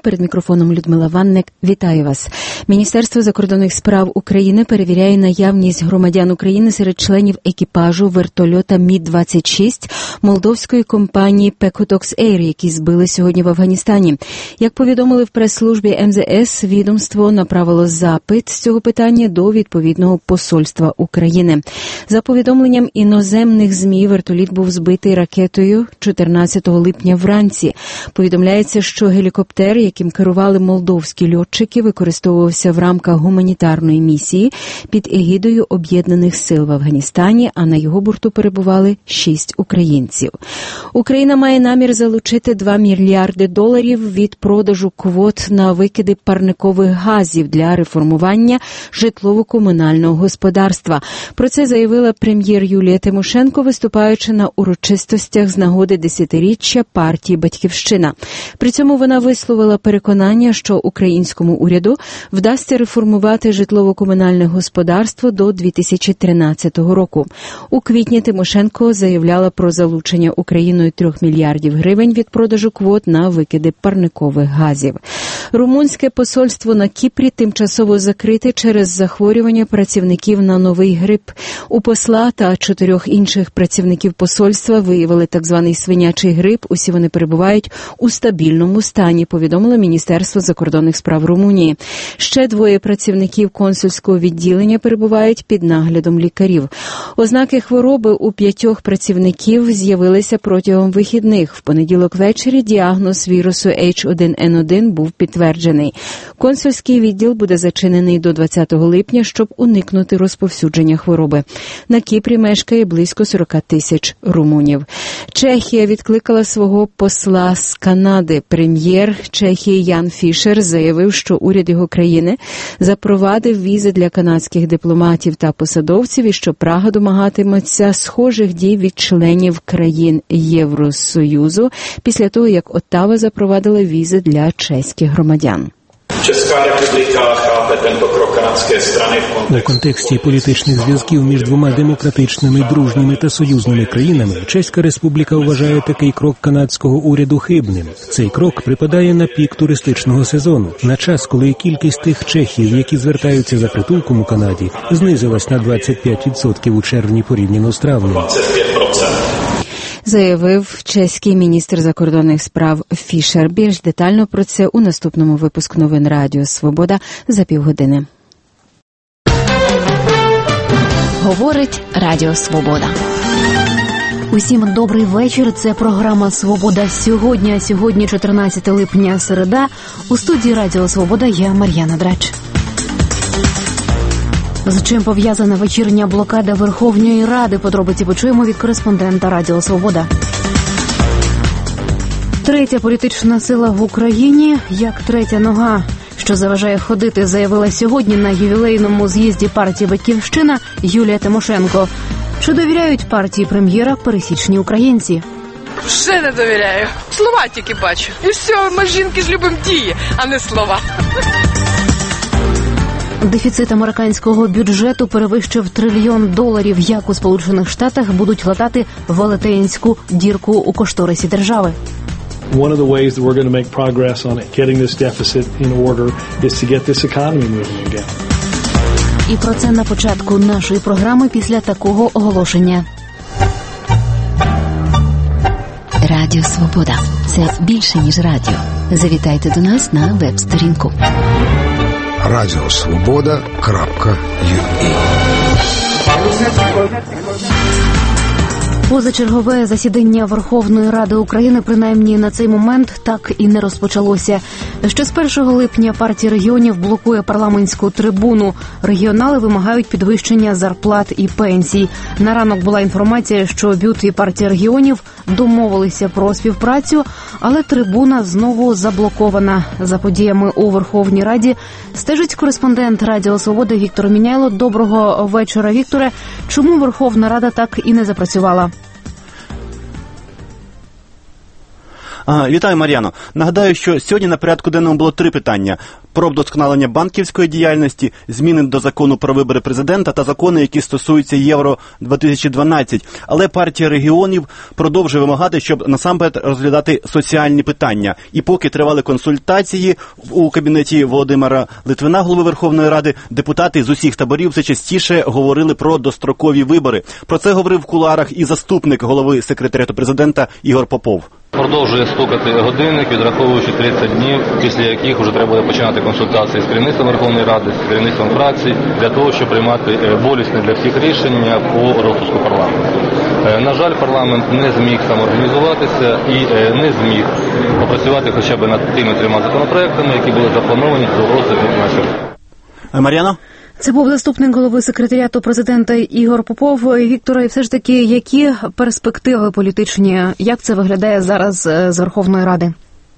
Перед мікрофоном Людмила Ванник. Вітаю вас. Міністерство закордонних справ України перевіряє наявність громадян України серед членів екіпажу вертольота Мі-26 молдовської компанії Pekotox Air, які збили сьогодні в Афганістані. Як повідомили в прес-службі МЗС, відомство направило запит з цього питання до відповідного посольства України. За повідомленням іноземних ЗМІ, вертоліт був збитий ракетою 14 липня вранці. Повідомляється, що гелікоптер, яким керували молдовські льотчики, використовувався в рамках гуманітарної місії під егідою Об'єднаних сил в Афганістані, а на його борту перебували 6 українців. Україна має намір залучити $2 мільярди від продажу квот на викиди парникових газів для реформування житлово-комунального господарства. Про це заявила прем'єр Юлія Тимошенко, виступаючи на урочистостях з нагоди 10-річчя партії «Батьківщина». При цьому вона висловила переконання, що українському уряду вдасться реформувати житлово-комунальне господарство до 2013 року. У квітні Тимошенко заявляла про залучення Україною $3 мільярдів від продажу квот на викиди парникових газів. Румунське посольство на Кіпрі тимчасово закрите через захворювання працівників на новий грип. У посла та 4 інших працівників посольства виявили так званий свинячий грип. Усі вони перебувають у стабільному стані, повідомило Міністерство закордонних справ Румунії. Ще 2 працівників консульського відділення перебувають під наглядом лікарів. Ознаки хвороби у 5 працівників з'явилися протягом вихідних. В понеділок ввечері діагноз вірусу H1N1 був підтверджений. Консульський відділ буде зачинений до 20 липня, щоб уникнути розповсюдження хвороби. На Кіпрі мешкає близько 40 тисяч румунів. Чехія відкликала свого посла з Канади. Прем'єр Чехії Ян Фішер заявив, що уряд його країни запровадив візи для канадських дипломатів та посадовців і що Прага домагатиметься схожих дій від членів країн Євросоюзу після того, як Оттава запровадила візи для чеських громадян. У контексті політичних зв'язків між 2 демократичними, дружніми та союзними країнами Чеська Республіка вважає такий крок канадського уряду хибним. Цей крок припадає на пік туристичного сезону, на час, коли кількість тих чехів, які звертаються за притулком у Канаді, знизилась на 25% у червні порівняно з травнем. Заявив чеський міністр закордонних справ Фішер. Більш детально про це у наступному випуску новин Радіо Свобода за півгодини. Говорить Радіо Свобода. Усім добрий вечір. Це програма «Свобода сьогодні». Сьогодні 14 липня, середа. У студії Радіо Свобода я Мар'яна Драч. З чим пов'язана вечірня блокада Верховної Ради? Подробиці почуємо від кореспондента Радіо Свобода. Третя політична сила в Україні, як третя нога, що заважає ходити, заявила сьогодні на ювілейному з'їзді партії «Батьківщина» Юлія Тимошенко. Чи довіряють партії прем'єра пересічні українці? Ще не довіряю. Слова тільки бачу. І все, ми жінки ж любимо дії, а не слова. Дефіцит американського бюджету перевищив $1 трильйон. Як у Сполучених Штатах будуть латати велетенську дірку у кошторисі держави? One of the ways that we're going to make progress on getting this deficit in order is to get this economy moving again. І про це на початку нашої програми після такого оголошення. Радіо Свобода. Це більше, ніж радіо. Завітайте до нас на веб-сторінку. Радіосвобода.ua. Позачергове засідання Верховної Ради України, принаймні на цей момент, так і не розпочалося. Ще з 1 липня партія регіонів блокує парламентську трибуну. Регіонали вимагають підвищення зарплат і пенсій. На ранок була інформація, що БЮТ і партія регіонів домовилися про співпрацю, але трибуна знову заблокована. За подіями у Верховній Раді стежить кореспондент Радіо Свобода Віктор Міняйло. Доброго вечора, Вікторе. Чому Верховна Рада так і не запрацювала? Вітаю, Мар'яно. Нагадаю, що сьогодні на порядку денному було 3 питання. Про вдосконалення банківської діяльності, зміни до закону про вибори президента та закони, які стосуються Євро-2012. Але партія регіонів продовжує вимагати, щоб насамперед розглядати соціальні питання. І поки тривали консультації у кабінеті Володимира Литвина, голови Верховної Ради, депутати з усіх таборів все частіше говорили про дострокові вибори. Про це говорив в кулуарах і заступник голови секретаріату президента Ігор Попов. Продовжує стукати годинник, відраховуючи 30 днів, після яких вже треба буде починати консультації з керівництвом Верховної Ради, з керівництвом фракцій, для того, щоб приймати болісне для всіх рішення по розпуску парламенту. На жаль, парламент не зміг самоорганізуватися і не зміг попрацювати хоча б над тими 3 законопроектами, які були заплановані до розгляду на сьогодні. Мар'яно? Це був заступник голови секретаріату президента Ігор Попов. Вікторе, все ж таки, які перспективи політичні, як це виглядає зараз з Верховної Ради?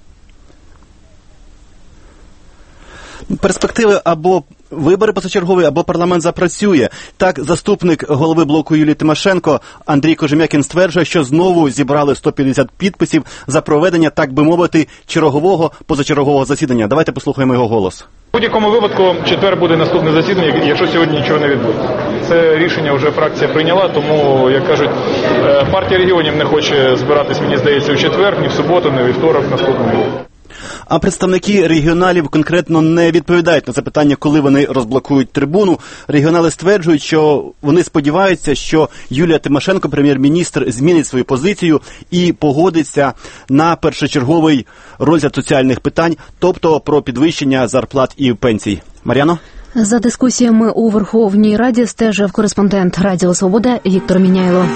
Перспективи або вибори позачергові, або парламент запрацює. Так, заступник голови блоку Юлії Тимошенко Андрій Кожем'якін стверджує, що знову зібрали 150 підписів за проведення, так би мовити, чергового позачергового засідання. Давайте послухаємо його голос. У будь-якому випадку, четвер буде наступне засідання, якщо сьогодні нічого не відбудеться. Це рішення вже фракція прийняла, тому, як кажуть, партія регіонів не хоче збиратись, мені здається, у четвер, ні в суботу, ні в вівторок наступного. А представники регіоналів конкретно не відповідають на запитання, коли вони розблокують трибуну. Регіонали стверджують, що вони сподіваються, що Юлія Тимошенко, прем'єр-міністр, змінить свою позицію і погодиться на першочерговий розгляд соціальних питань, тобто про підвищення зарплат і пенсій. Мар'яно? За дискусіями у Верховній Раді стежив кореспондент Радіо Свобода Віктор Міняйло.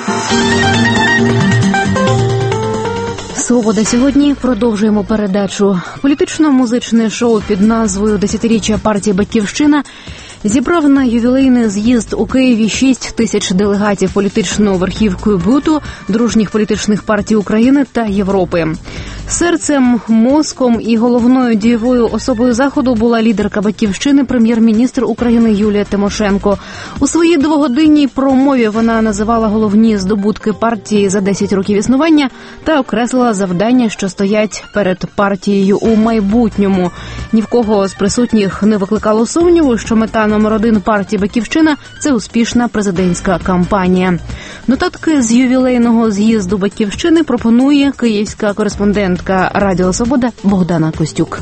«Свобода сьогодні». Продовжуємо передачу. Політично-музичне шоу під назвою «Десятиріччя партії «Батьківщина» зібрав на ювілейний з'їзд у Києві 6 тисяч делегатів політичною верхівкою БУТу, дружніх політичних партій України та Європи. Серцем, мозком і головною дієвою особою заходу була лідерка «Батьківщини», прем'єр-міністр України Юлія Тимошенко. У своїй 2-годинній промові вона називала головні здобутки партії за 10 років існування та окреслила завдання, що стоять перед партією у майбутньому. Ні в кого з присутніх не викликало сумніву, що мета номер 1 партії «Батьківщина» – це успішна президентська кампанія. Нотатки з ювілейного з'їзду «Батьківщини» пропонує київська кореспондентка Радіо Свобода Богдана Костюк.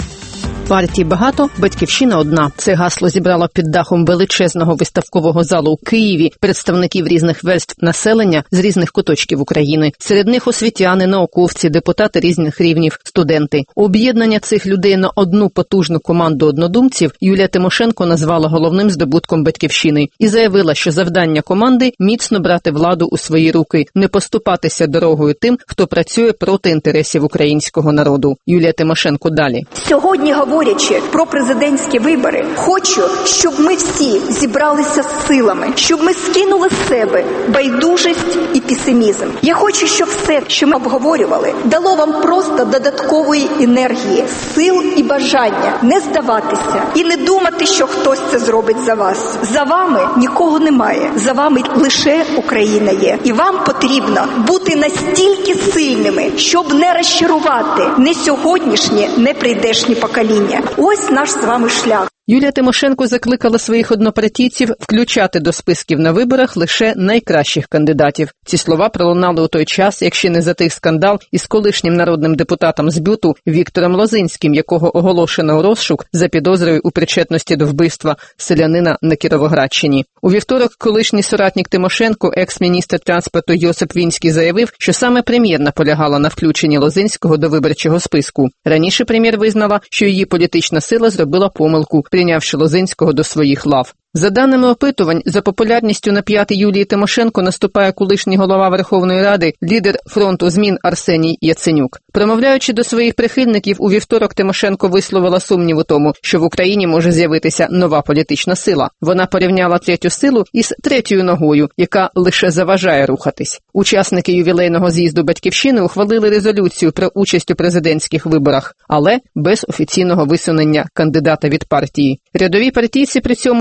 Партій багато, батьківщина одна. Це гасло зібрало під дахом величезного виставкового залу у Києві представників різних верств населення з різних куточків України. Серед них освітяни, науковці, депутати різних рівнів, студенти. Об'єднання цих людей на одну потужну команду однодумців Юлія Тимошенко назвала головним здобутком батьківщини і заявила, що завдання команди – міцно брати владу у свої руки, не поступатися дорогою тим, хто працює проти інтересів українського народу. Юлія Тимошенко далі. Сьогодні, говорячи про президентські вибори, хочу, щоб ми всі зібралися з силами, щоб ми скинули з себе байдужість і песимізм. Я хочу, щоб все, що ми обговорювали, дало вам просто додаткової енергії, сил і бажання не здаватися і не думати, що хтось це зробить за вас. За вами нікого немає, за вами лише Україна є. І вам потрібно бути настільки сильними, щоб не розчарувати не сьогоднішні, не прийдешні покоління. Ось наш з вами шлях. Юлія Тимошенко закликала своїх однопартійців включати до списків на виборах лише найкращих кандидатів. Ці слова пролунали у той час, як ще не затих скандал із колишнім народним депутатом з БЮТу Віктором Лозинським, якого оголошено у розшук за підозрою у причетності до вбивства селянина на Кіровоградщині. У вівторок колишній соратник Тимошенко, екс-міністр транспорту Йосип Вінський, заявив, що саме прем'єр наполягала на включенні Лозинського до виборчого списку. Раніше прем'єр визнала, що її політична сила зробила помилку, прийнявши Лозинського до своїх лав. За даними опитувань, за популярністю на п'яти Юлії Тимошенко наступає колишній голова Верховної Ради, лідер фронту змін Арсеній Яценюк. Промовляючи до своїх прихильників, у вівторок Тимошенко висловила сумнів у тому, що в Україні може з'явитися нова політична сила. Вона порівняла третю силу із третьою ногою, яка лише заважає рухатись. Учасники ювілейного з'їзду «Батьківщини» ухвалили резолюцію про участь у президентських виборах, але без офіційного висунення кандидата від партії. Рядові партійці при цьому у кулуарах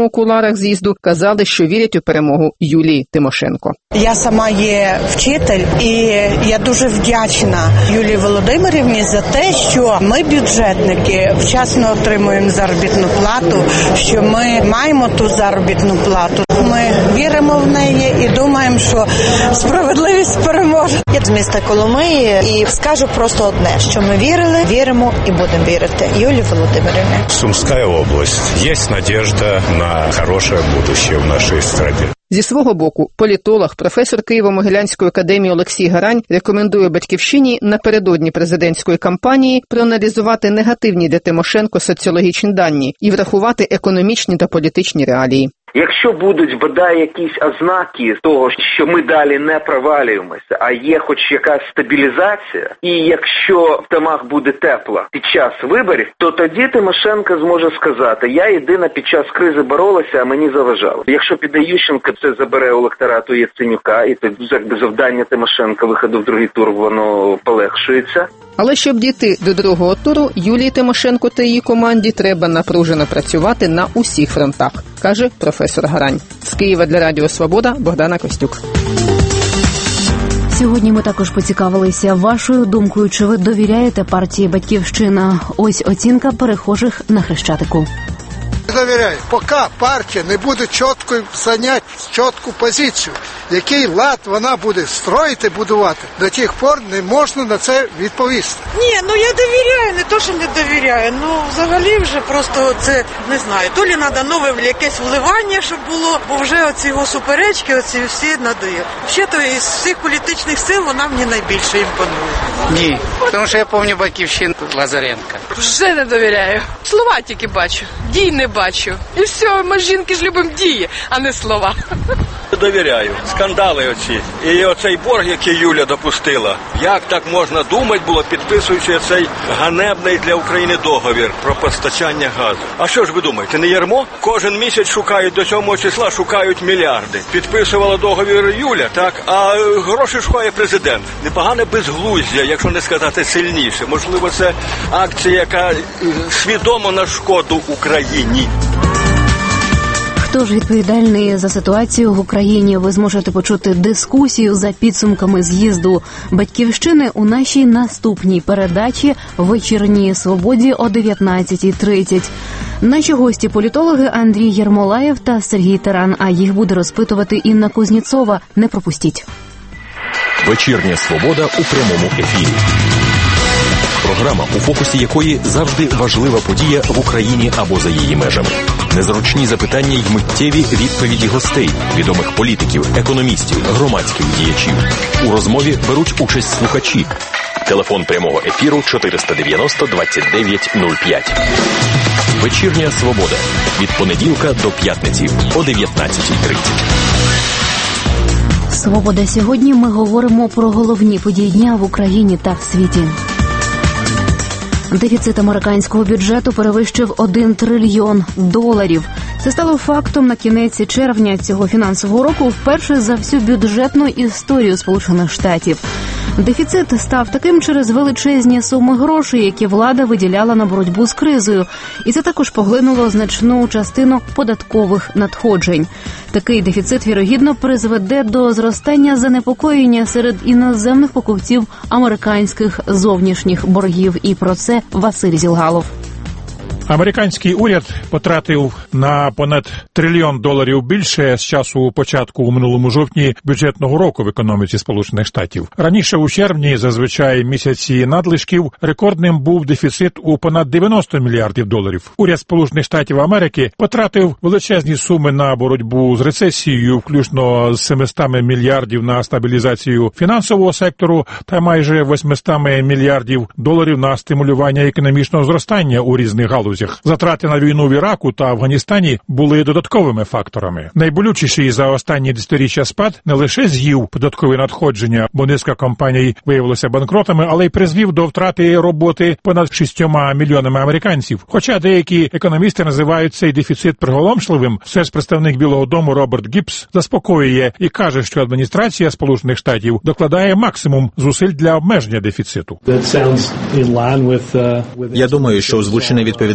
кулуарах з'їзду казали, що вірять у перемогу Юлії Тимошенко. Я сама є вчитель, і я дуже вдячна Юлії Володимирівні за те, що ми, бюджетники, вчасно отримуємо заробітну плату, що ми маємо ту заробітну плату. Ми віримо в неї і думаємо, що справедливість переможе. Я з міста Коломиї і скажу просто одне, що ми вірили, віримо і будемо вірити. Юлії Володимирівні. Сумская область. Есть надежда на хорошее будущее в нашей стране. Зі свого боку, політолог, професор Києво-Могилянської академії Олексій Гарань рекомендує «Батьківщині» напередодні президентської кампанії проаналізувати негативні для Тимошенко соціологічні дані і врахувати економічні та політичні реалії. Якщо будуть, бодай, якісь ознаки того, що ми далі не провалюємося, а є хоч якась стабілізація, і якщо в домах буде тепло під час виборів, то тоді Тимошенко зможе сказати: я єдина під час кризи боролася, а мені заважало. Якщо піде Ющенко, це забере у електорату Яценюка, і тоді якби завдання Тимошенка виходу в другий тур, воно полегшується. Але щоб дійти до другого туру, Юлії Тимошенко та її команді треба напружено працювати на усіх фронтах, каже професор Гарань. З Києва для Радіо Свобода Богдана Костюк. Сьогодні ми також поцікавилися вашою думкою, чи ви довіряєте партії «Батьківщина». Ось оцінка перехожих на Хрещатику. Довіряю. Поки партія не буде чітко зайняти чітку позицію, який лад вона буде строїти, будувати, до тих пор не можна на це відповісти. Ні, я довіряю, не то, що не довіряю, взагалі вже просто це, не знаю, то ли треба нове якесь вливання, щоб було, бо вже оці його суперечки, оці всі надоїли. Взагалі-то із всіх політичних сил вона мені найбільше імпонує. Ні, тому що я пам'ятаю «Батьківщину» Лазаренка. Вже не довіряю. Слова тільки бачу, дій не бачу. І все, ми жінки ж любимо дії, а не слова. Довіряю. Скандали оці. І оцей борг, який Юля допустила. Як так можна думати було, підписуючи цей ганебний для України договір про постачання газу? А що ж ви думаєте, не ярмо? Кожен місяць шукають, до 7 числа шукають мільярди. Підписувала договір Юля, так? А гроші шукає президент. Непогане безглуздя, якщо не сказати сильніше. Можливо, це акція, яка свідомо на шкоду Україні. Хто ж відповідальний за ситуацію в Україні? Ви зможете почути дискусію за підсумками з'їзду «Батьківщини» у нашій наступній передачі «Вечірній свободі» о 19:30. Наші гості – політологи Андрій Єрмолаєв та Сергій Таран, а їх буде розпитувати Інна Кузнєцова. Не пропустіть. «Вечірня свобода» у прямому ефірі. Програма, у фокусі якої завжди важлива подія в Україні або за її межами. Незручні запитання й миттєві відповіді гостей, відомих політиків, економістів, громадських діячів. У розмові беруть участь слухачі. Телефон прямого ефіру 490 29 05. «Вечірня свобода» від понеділка до п'ятниці о 19:30. «Свобода» сьогодні ми говоримо про головні події дня в Україні та в світі. Дефіцит американського бюджету перевищив $1 трильйон. Це стало фактом на кінець червня цього фінансового року вперше за всю бюджетну історію Сполучених Штатів. Дефіцит став таким через величезні суми грошей, які влада виділяла на боротьбу з кризою. І це також поглинуло значну частину податкових надходжень. Такий дефіцит, вірогідно, призведе до зростання занепокоєння серед іноземних покупців американських зовнішніх боргів. І про це Василь Зілгалов. Американський уряд потратив на понад $1 трильйон більше з часу початку у минулому жовтні бюджетного року в економіці Сполучених Штатів. Раніше у червні, зазвичай місяці надлишків, рекордним був дефіцит у понад $90 мільярдів. Уряд Сполучених Штатів Америки потратив величезні суми на боротьбу з рецесією, включно з $700 мільярдів на стабілізацію фінансового сектору та майже $800 мільярдів на стимулювання економічного зростання у різних галузях. Затрати на війну в Іраку та Афганістані були додатковими факторами. Найболючіший за останні десятиріччя спад не лише з'їв податкові надходження, бо низка компаній виявилися банкротами, але й призвів до втрати роботи понад 6 мільйонами американців. Хоча деякі економісти називають цей дефіцит приголомшливим, все ж представник Білого дому Роберт Гіббс заспокоює і каже, що адміністрація Сполучених Штатів докладає максимум зусиль для обмеження дефіциту. Я думаю, що озвучене відповідає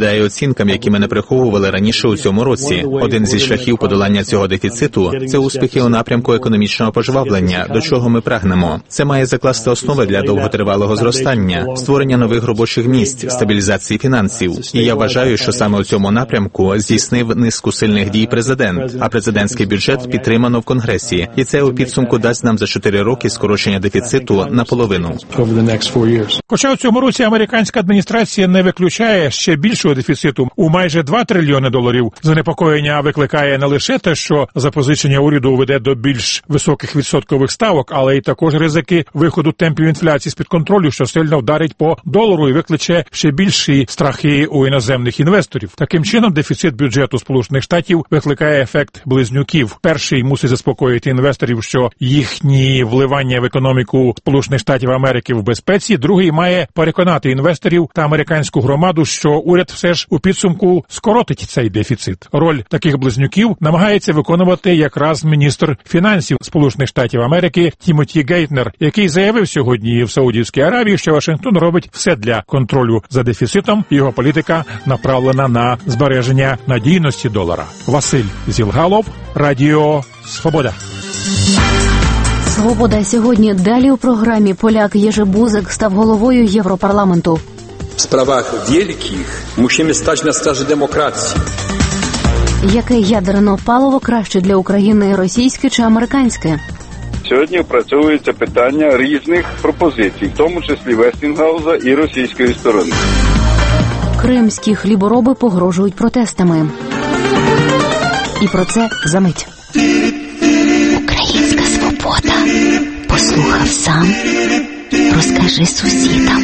відповідає оцінкам, які ми не приховували раніше у цьому році. Один зі шляхів подолання цього дефіциту – це успіхи у напрямку економічного пожвавлення, до чого ми прагнемо. Це має закласти основи для довготривалого зростання, створення нових робочих місць, стабілізації фінансів. І я вважаю, що саме у цьому напрямку здійснив низку сильних дій президент, а президентський бюджет підтримано в Конгресі. І це у підсумку дасть нам за 4 роки скорочення дефіциту наполовину. Хоча у цьому році американська адміністрація не виключає ще більшого дефіциту у майже $2 трильйони. Занепокоєння викликає не лише те, що запозичення уряду веде до більш високих відсоткових ставок, але й також ризики виходу темпів інфляції з-під контролю, що сильно вдарить по долару і викличе ще більші страхи у іноземних інвесторів. Таким чином, дефіцит бюджету Сполучених Штатів викликає ефект близнюків. Перший мусить заспокоїти інвесторів, що їхні вливання в економіку Сполучених Штатів Америки в безпеці. Другий має переконати інвесторів та американську громаду, що уряд все ж у підсумку скоротить цей дефіцит. Роль таких близнюків намагається виконувати якраз міністр фінансів Сполучених Штатів Америки Тімоті Гейтнер, який заявив сьогодні в Саудівській Аравії, що Вашингтон робить все для контролю за дефіцитом. Його політика направлена на збереження надійності долара. Василь Зілгалов, Радіо Свобода. Свобода сьогодні. Далі у програмі поляк Єжи Бузик став головою Європарламенту. W sprawach wielkich musimy stać na straży demokracji. Яке ядерне паливо краще для України – російське чи американське? Сьогодні опрацьовується питання різних пропозицій, в тому числі Вестінгауза і російської сторони. Кримські хлібороби погрожують протестами. І про це за мить. Українська свобода. Послухав сам, розкажи сусідам.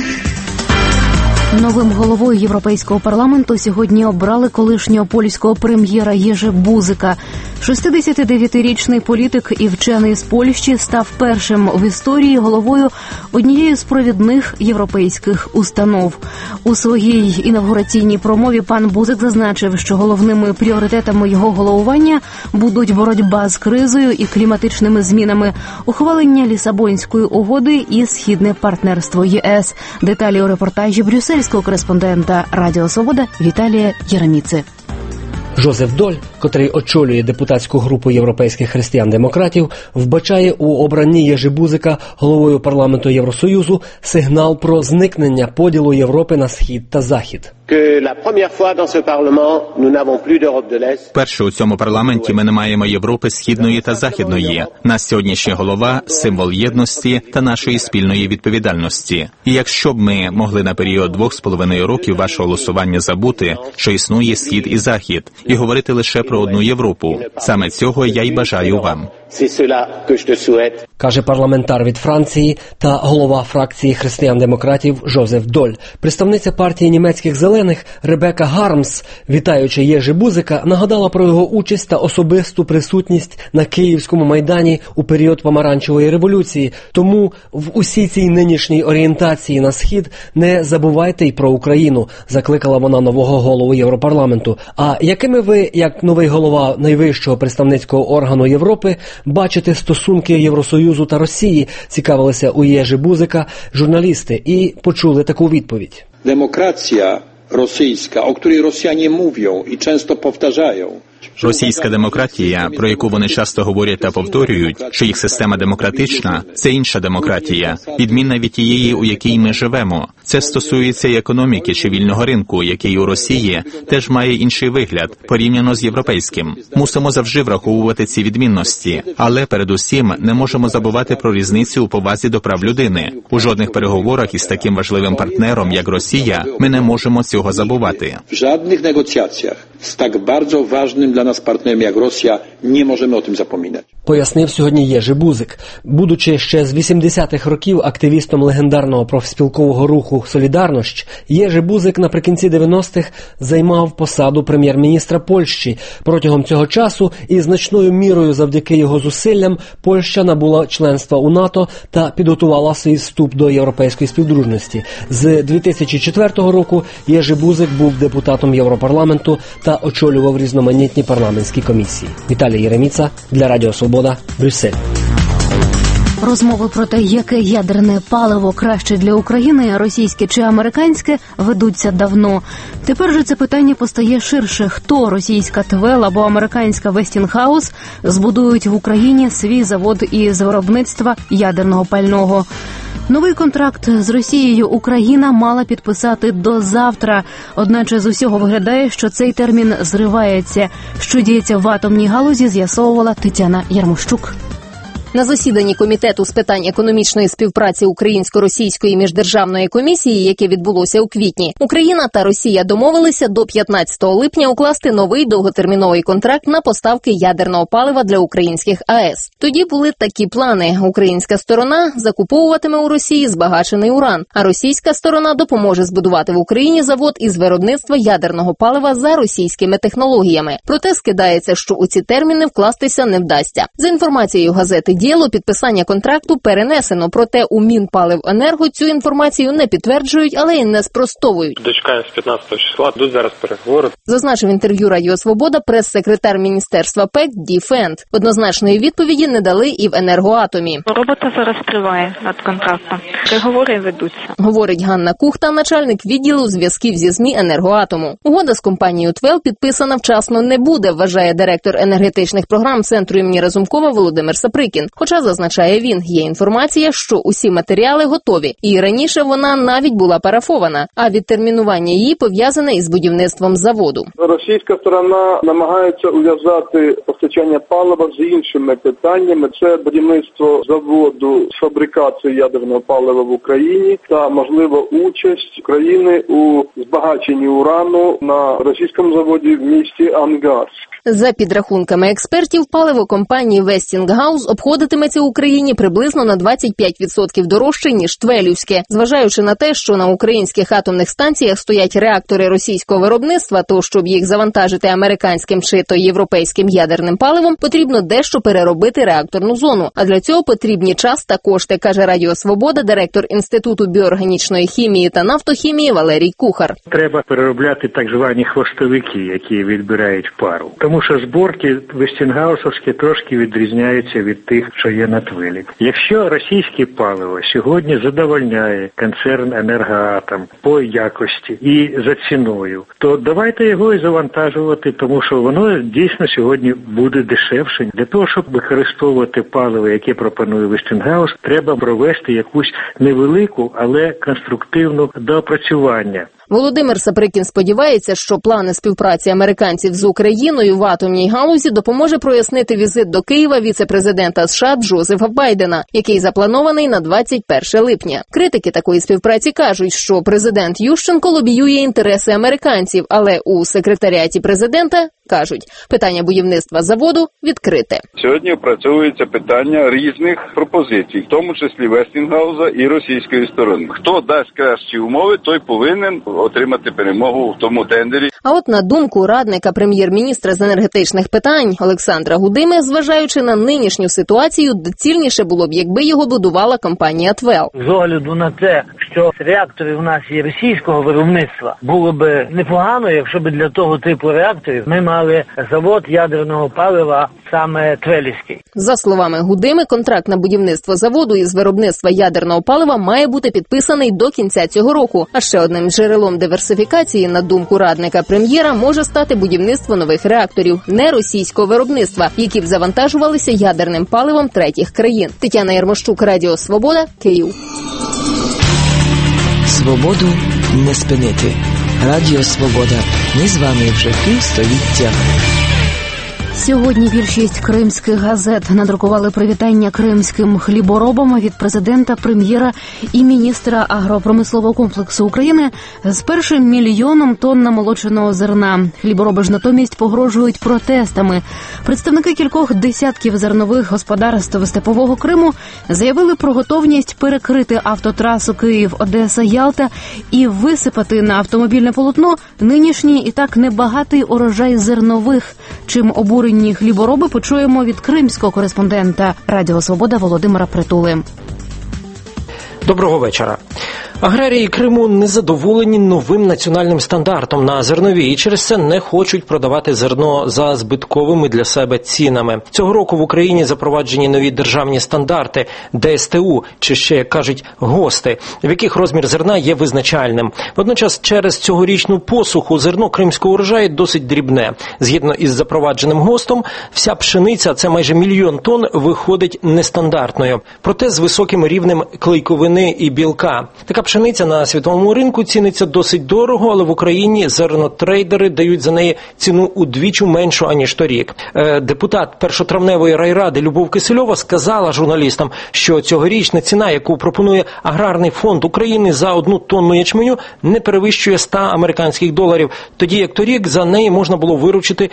Новим головою Європейського парламенту сьогодні обрали колишнього польського прем'єра Єжи Бузика. 69-річний політик і вчений з Польщі став першим в історії головою однієї з провідних європейських установ. У своїй інавгураційній промові пан Бузик зазначив, що головними пріоритетами його головування будуть боротьба з кризою і кліматичними змінами, ухвалення Лісабонської угоди і східне партнерство ЄС. Деталі у репортажі брюссельського кореспондента Радіо Свобода Віталія Єреміци. Жозеф Доль, котрий очолює депутатську групу європейських християн-демократів, вбачає у обранні Єжи Бузика головою парламенту Євросоюзу сигнал про зникнення поділу Європи на схід та захід. Вперше у цьому парламенті ми не маємо Європи східної та західної. Наш сьогоднішній голова – символ єдності та нашої спільної відповідальності. І якщо б ми могли на період 2,5 років вашого голосування забути, що існує схід і захід, і говорити лише про одну Європу, саме цього я й бажаю вам. Каже парламентар від Франції та голова фракції християн-демократів Жозеф Доль. Представниця партії німецьких зелених Ребека Гармс, вітаючи Єжи Бузика, нагадала про його участь та особисту присутність на Київському Майдані у період Помаранчевої революції. Тому в усій цій нинішній орієнтації на схід не забувайте й про Україну, закликала вона нового голову Європарламенту. А якими ви, як новий голова найвищого представницького органу Європи, бачите стосунки Євросоюзу та Росії, цікавилися у Єжи Бузика журналісти і почули таку відповідь. Demokracja rosyjska, o której Rosjanie mówią i często powtarzają. Російська демократія, про яку вони часто говорять та повторюють, що їх система демократична, це інша демократія, відмінна від тієї, у якій ми живемо. Це стосується і економіки чи вільного ринку, який у Росії теж має інший вигляд, порівняно з європейським. Мусимо завжди враховувати ці відмінності, але передусім не можемо забувати про різницю у повазі до прав людини. У жодних переговорах із таким важливим партнером, як Росія, ми не можемо цього забувати. В жодних негоціаціях з так bardzo ważnym dla nas partnerem jak Rosja nie możemy o tym zapominać. Пояснив сьогодні Єжи Бузик. Будучи ще з 80-х років активістом легендарного профспілкового руху «Солідарність», Єжи Бузик наприкінці 90-х займав посаду прем'єр-міністра Польщі. Протягом цього часу і значною мірою завдяки його зусиллям Польща набула членства у НАТО та підготувала свій вступ до Європейської співдружності. З 2004 року Єжи Бузик був депутатом Європарламенту та очолював різноманітні парламентські комісії. Віталій Єреміца для Радіо Свобода, Брюссель. Розмови про те, яке ядерне паливо краще для України, російське чи американське, ведуться давно. Тепер же це питання постає ширше. Хто, російська ТВЕЛ або американська Westinghouse, збудують в Україні свій завод із виробництва ядерного пального? Новий контракт з Росією Україна мала підписати до завтра. Одначе з усього виглядає, що цей термін зривається. Що діється в атомній галузі, з'ясовувала Тетяна Ярмощук. На засіданні Комітету з питань економічної співпраці Українсько-Російської міждержавної комісії, яке відбулося у квітні, Україна та Росія домовилися до 15 липня укласти новий довготерміновий контракт на поставки ядерного палива для українських АЕС. Тоді були такі плани. Українська сторона закуповуватиме у Росії збагачений уран, а російська сторона допоможе збудувати в Україні завод із виробництва ядерного палива за російськими технологіями. Проте скидається, що у ці терміни вкластися не вдасться. За інформацією газети «Діло», підписання контракту перенесено, проте у Мінпаливенерго цю інформацію не підтверджують, але й не спростовують. Дочекаємось 15 числа, йдуть зараз переговори. Зазначив інтерв'ю Радіо Свобода прес-секретар Міністерства ПЕК Ді Фенд. Однозначної відповіді не дали і в «Енергоатомі». Робота зараз триває над контрактом. Переговори ведуться. Говорить Ганна Кухта, начальник відділу зв'язків зі ЗМІ «Енергоатому». Угода з компанією ТВЕЛ підписана вчасно не буде, вважає директор енергетичних програм Центру імені Разумкова Володимир Саприкін. Хоча, зазначає він, є інформація, що усі матеріали готові, і раніше вона навіть була парафована, а відтермінування її пов'язане із будівництвом заводу. Російська сторона намагається ув'язати постачання палива з іншими питаннями. Це будівництво заводу з фабрикації ядерного палива в Україні та, можливо, участь України у збагаченні урану на російському заводі в місті Ангарськ. За підрахунками експертів, паливо компанії Westinghouse обходитиметься Україні приблизно на 25% дорожче, ніж твелівське. Зважаючи на те, що на українських атомних станціях стоять реактори російського виробництва, то щоб їх завантажити американським чи то європейським ядерним паливом, потрібно дещо переробити реакторну зону. А для цього потрібні час та кошти, каже Радіо Свобода директор Інституту біоорганічної хімії та нафтохімії Валерій Кухар. Треба переробляти так звані хвостовики, які відбирають пару. Тому що зборки вестінгаусовські трошки відрізняються від тих, що є на твелі. Якщо російське паливо сьогодні задовольняє концерн «Енергоатом» по якості і за ціною, то давайте його і завантажувати, тому що воно дійсно сьогодні буде дешевше. Для того, щоб використовувати паливо, яке пропонує Westinghouse, треба провести якусь невелику, але конструктивну доопрацювання. Володимир Саприкін сподівається, що плани співпраці американців з Україною в атомній галузі допоможе прояснити візит до Києва віце-президента США Джозефа Байдена, який запланований на 21 липня. Критики такої співпраці кажуть, що президент Ющенко лобіює інтереси американців, але у секретаріаті президента кажуть, питання будівництва заводу відкрите. Сьогодні опрацьовується питання різних пропозицій, в тому числі Westinghouse і російської сторони. Хто дасть кращі умови, той повинен отримати перемогу в тому тендері. А от на думку радника прем'єр-міністра з енергетичних питань Олександра Гудими, зважаючи на нинішню ситуацію, доцільніше було б, якби його будувала компанія ТВЕЛ. З огляду на те, що реактори в нас є російського виробництва, було б непогано, якщо б для того типу реакторів ми мали завод ядерного палива саме твелівський. За словами Гудими, контракт на будівництво заводу із виробництва ядерного палива має бути підписаний до кінця цього року. А ще одним джерелом диверсифікації, на думку радника прем'єра, може стати будівництво нових реакторів не російського виробництва, які б завантажувалися ядерним паливом третіх країн. Тетяна Ярмощук, Радіо Свобода, Київ. Свободу не спинити. Радіо Свобода. Ми з вами вже півстоліття. Сьогодні більшість кримських газет надрукували привітання кримським хліборобам від президента, прем'єра і міністра агропромислового комплексу України з першим 1 мільйоном тонн намолоченого зерна. Хлібороби ж натомість погрожують протестами. Представники кількох десятків зернових господарств Степового Криму заявили про готовність перекрити автотрасу Київ-Одеса-Ялта і висипати на автомобільне полотно нинішній і так небагатий урожай зернових, чим обурені хлібороби почуємо від кримського кореспондента Радіо Свобода Володимира Притули. Доброго вечора. Аграрії Криму незадоволені новим національним стандартом на зернові і через це не хочуть продавати зерно за збитковими для себе цінами. Цього року в Україні запроваджені нові державні стандарти ДСТУ, чи ще, як кажуть, ГОСТи, в яких розмір зерна є визначальним. Водночас через цьогорічну посуху зерно кримського урожаю досить дрібне. Згідно із запровадженим ГОСТом, вся пшениця, це майже 1 мільйон тонн, виходить нестандартною. Проте з високим рівнем клейковини і білка. Така пшениця на світовому ринку ціниться досить дорого, але в Україні зернотрейдери дають за неї ціну удвічі меншу, аніж торік. Депутат першотравневої райради Любов Кисельова сказала журналістам, що цьогорічна ціна, яку пропонує Аграрний фонд України за 1 тонну ячменю, не перевищує 100 американських доларів, тоді як торік за неї можна було виручити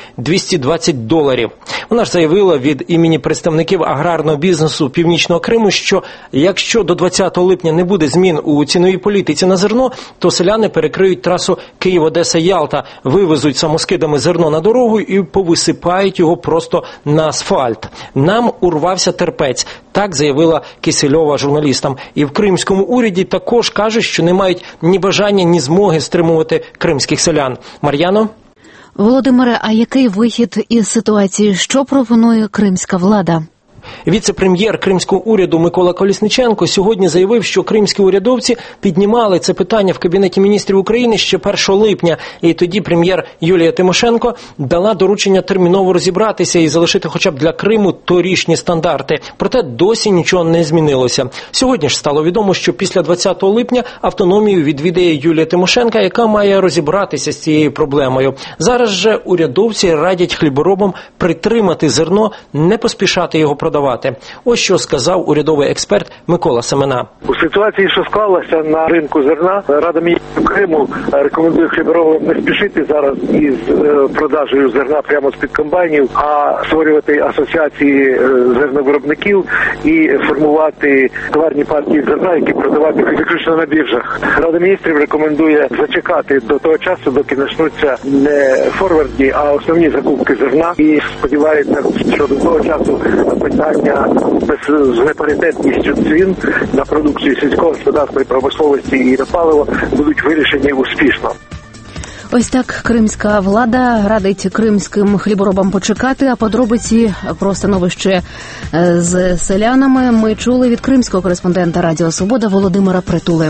$220. Вона ж заявила від імені представників аграрного бізнесу Північного Криму, що якщо до 20 липня не буде змін у ціновій політиці на зерно, то селяни перекриють трасу Київ-Одеса-Ялта, вивезуть самоскидами зерно на дорогу і повисипають його просто на асфальт. Нам урвався терпець, так заявила Кисельова журналістам. І в кримському уряді також кажуть, що не мають ні бажання, ні змоги стримувати кримських селян. Мар'яно? Володимире, а який вихід із ситуації? Що пропонує кримська влада? Віце-прем'єр кримського уряду Микола Колісниченко сьогодні заявив, що кримські урядовці піднімали це питання в Кабінеті міністрів України ще 1 липня. І тоді прем'єр Юлія Тимошенко дала доручення терміново розібратися і залишити хоча б для Криму торішні стандарти. Проте досі нічого не змінилося. Сьогодні ж стало відомо, що після 20 липня автономію відвідає Юлія Тимошенко, яка має розібратися з цією проблемою. Зараз же урядовці радять хліборобам притримати зерно, не поспішати його продавати. Ось що сказав урядовий експерт Микола Семена. У ситуації, що склалася на ринку зерна, Рада міністрів Криму рекомендує хліборобам не спішити зараз із продажею зерна прямо з-під комбайнів, а створювати асоціації зерновиробників і формувати товарні партії зерна, які продавати виключно на біржах. Рада міністрів рекомендує зачекати до того часу, доки почнуться не форвардні, а основні закупки зерна. І сподівається, що до того часу питання з непаритетністю цін на продукцію сільського господарства і промисловості і на паливо будуть вирішені успішно. Ось так кримська влада радить кримським хліборобам почекати, а подробиці про становище з селянами ми чули від кримського кореспондента Радіо Свобода Володимира Притули.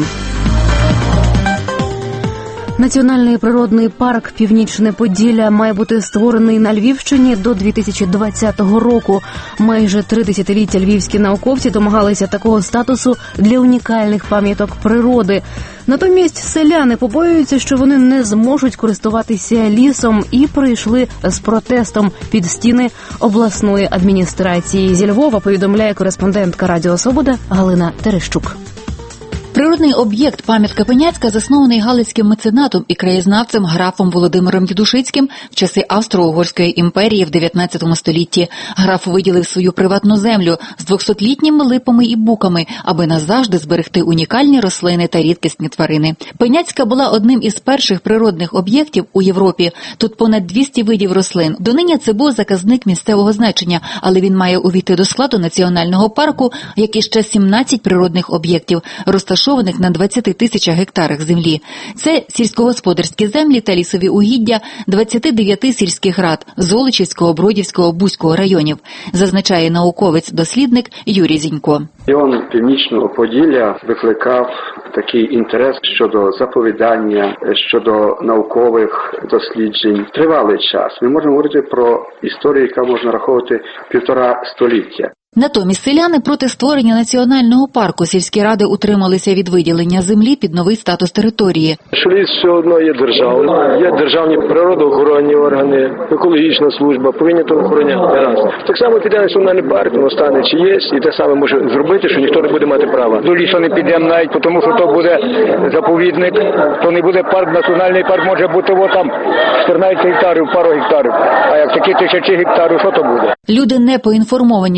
Національний природний парк «Північне Поділля» має бути створений на Львівщині до 2020 року. Майже 3 десятиліття львівські науковці домагалися такого статусу для унікальних пам'яток природи. Натомість селяни побоюються, що вони не зможуть користуватися лісом і прийшли з протестом під стіни обласної адміністрації. Зі Львова повідомляє кореспондентка Радіо Свобода Галина Терещук. Природний об'єкт «Пам'ятка Пеняцька» заснований галицьким меценатом і краєзнавцем графом Володимиром Дідушицьким в часи Австро-Угорської імперії в 19 столітті. Граф виділив свою приватну землю з 200-літніми липами і буками, аби назавжди зберегти унікальні рослини та рідкісні тварини. Пеняцька була одним із перших природних об'єктів у Європі. Тут понад 200 видів рослин. Донині це був заказник місцевого значення, але він має увійти до складу національного парку, як і ще 17 природних об'єктів, розташованих на 20 тисячах гектарах землі. Це сільськогосподарські землі та лісові угіддя 29 сільських рад Золочівського, Бродівського, Бузького районів, зазначає науковець-дослідник Юрій Зінько. Район Північного Поділля викликав такий інтерес щодо заповідання, щодо наукових досліджень. Тривалий час. Ми можемо говорити про історію, яка можна рахувати 1,5 століття. Натомість селяни проти створення національного парку. Сільські ради утрималися від виділення землі під новий статус території. Що ліс все одно є державним, є державні природоохоронні органи, екологічна служба, повинні то охороняти. Раз. Так само піде національний парк, воно стане чи є, і те саме може зробити, що ніхто не буде мати права. До лісу не підемо навіть, тому що то буде заповідник, то не буде парк, національний парк може бути там 14 гектарів, пару гектарів. А як такі 1000 гектарів, що то буде? Люди не поінформовані, що на їх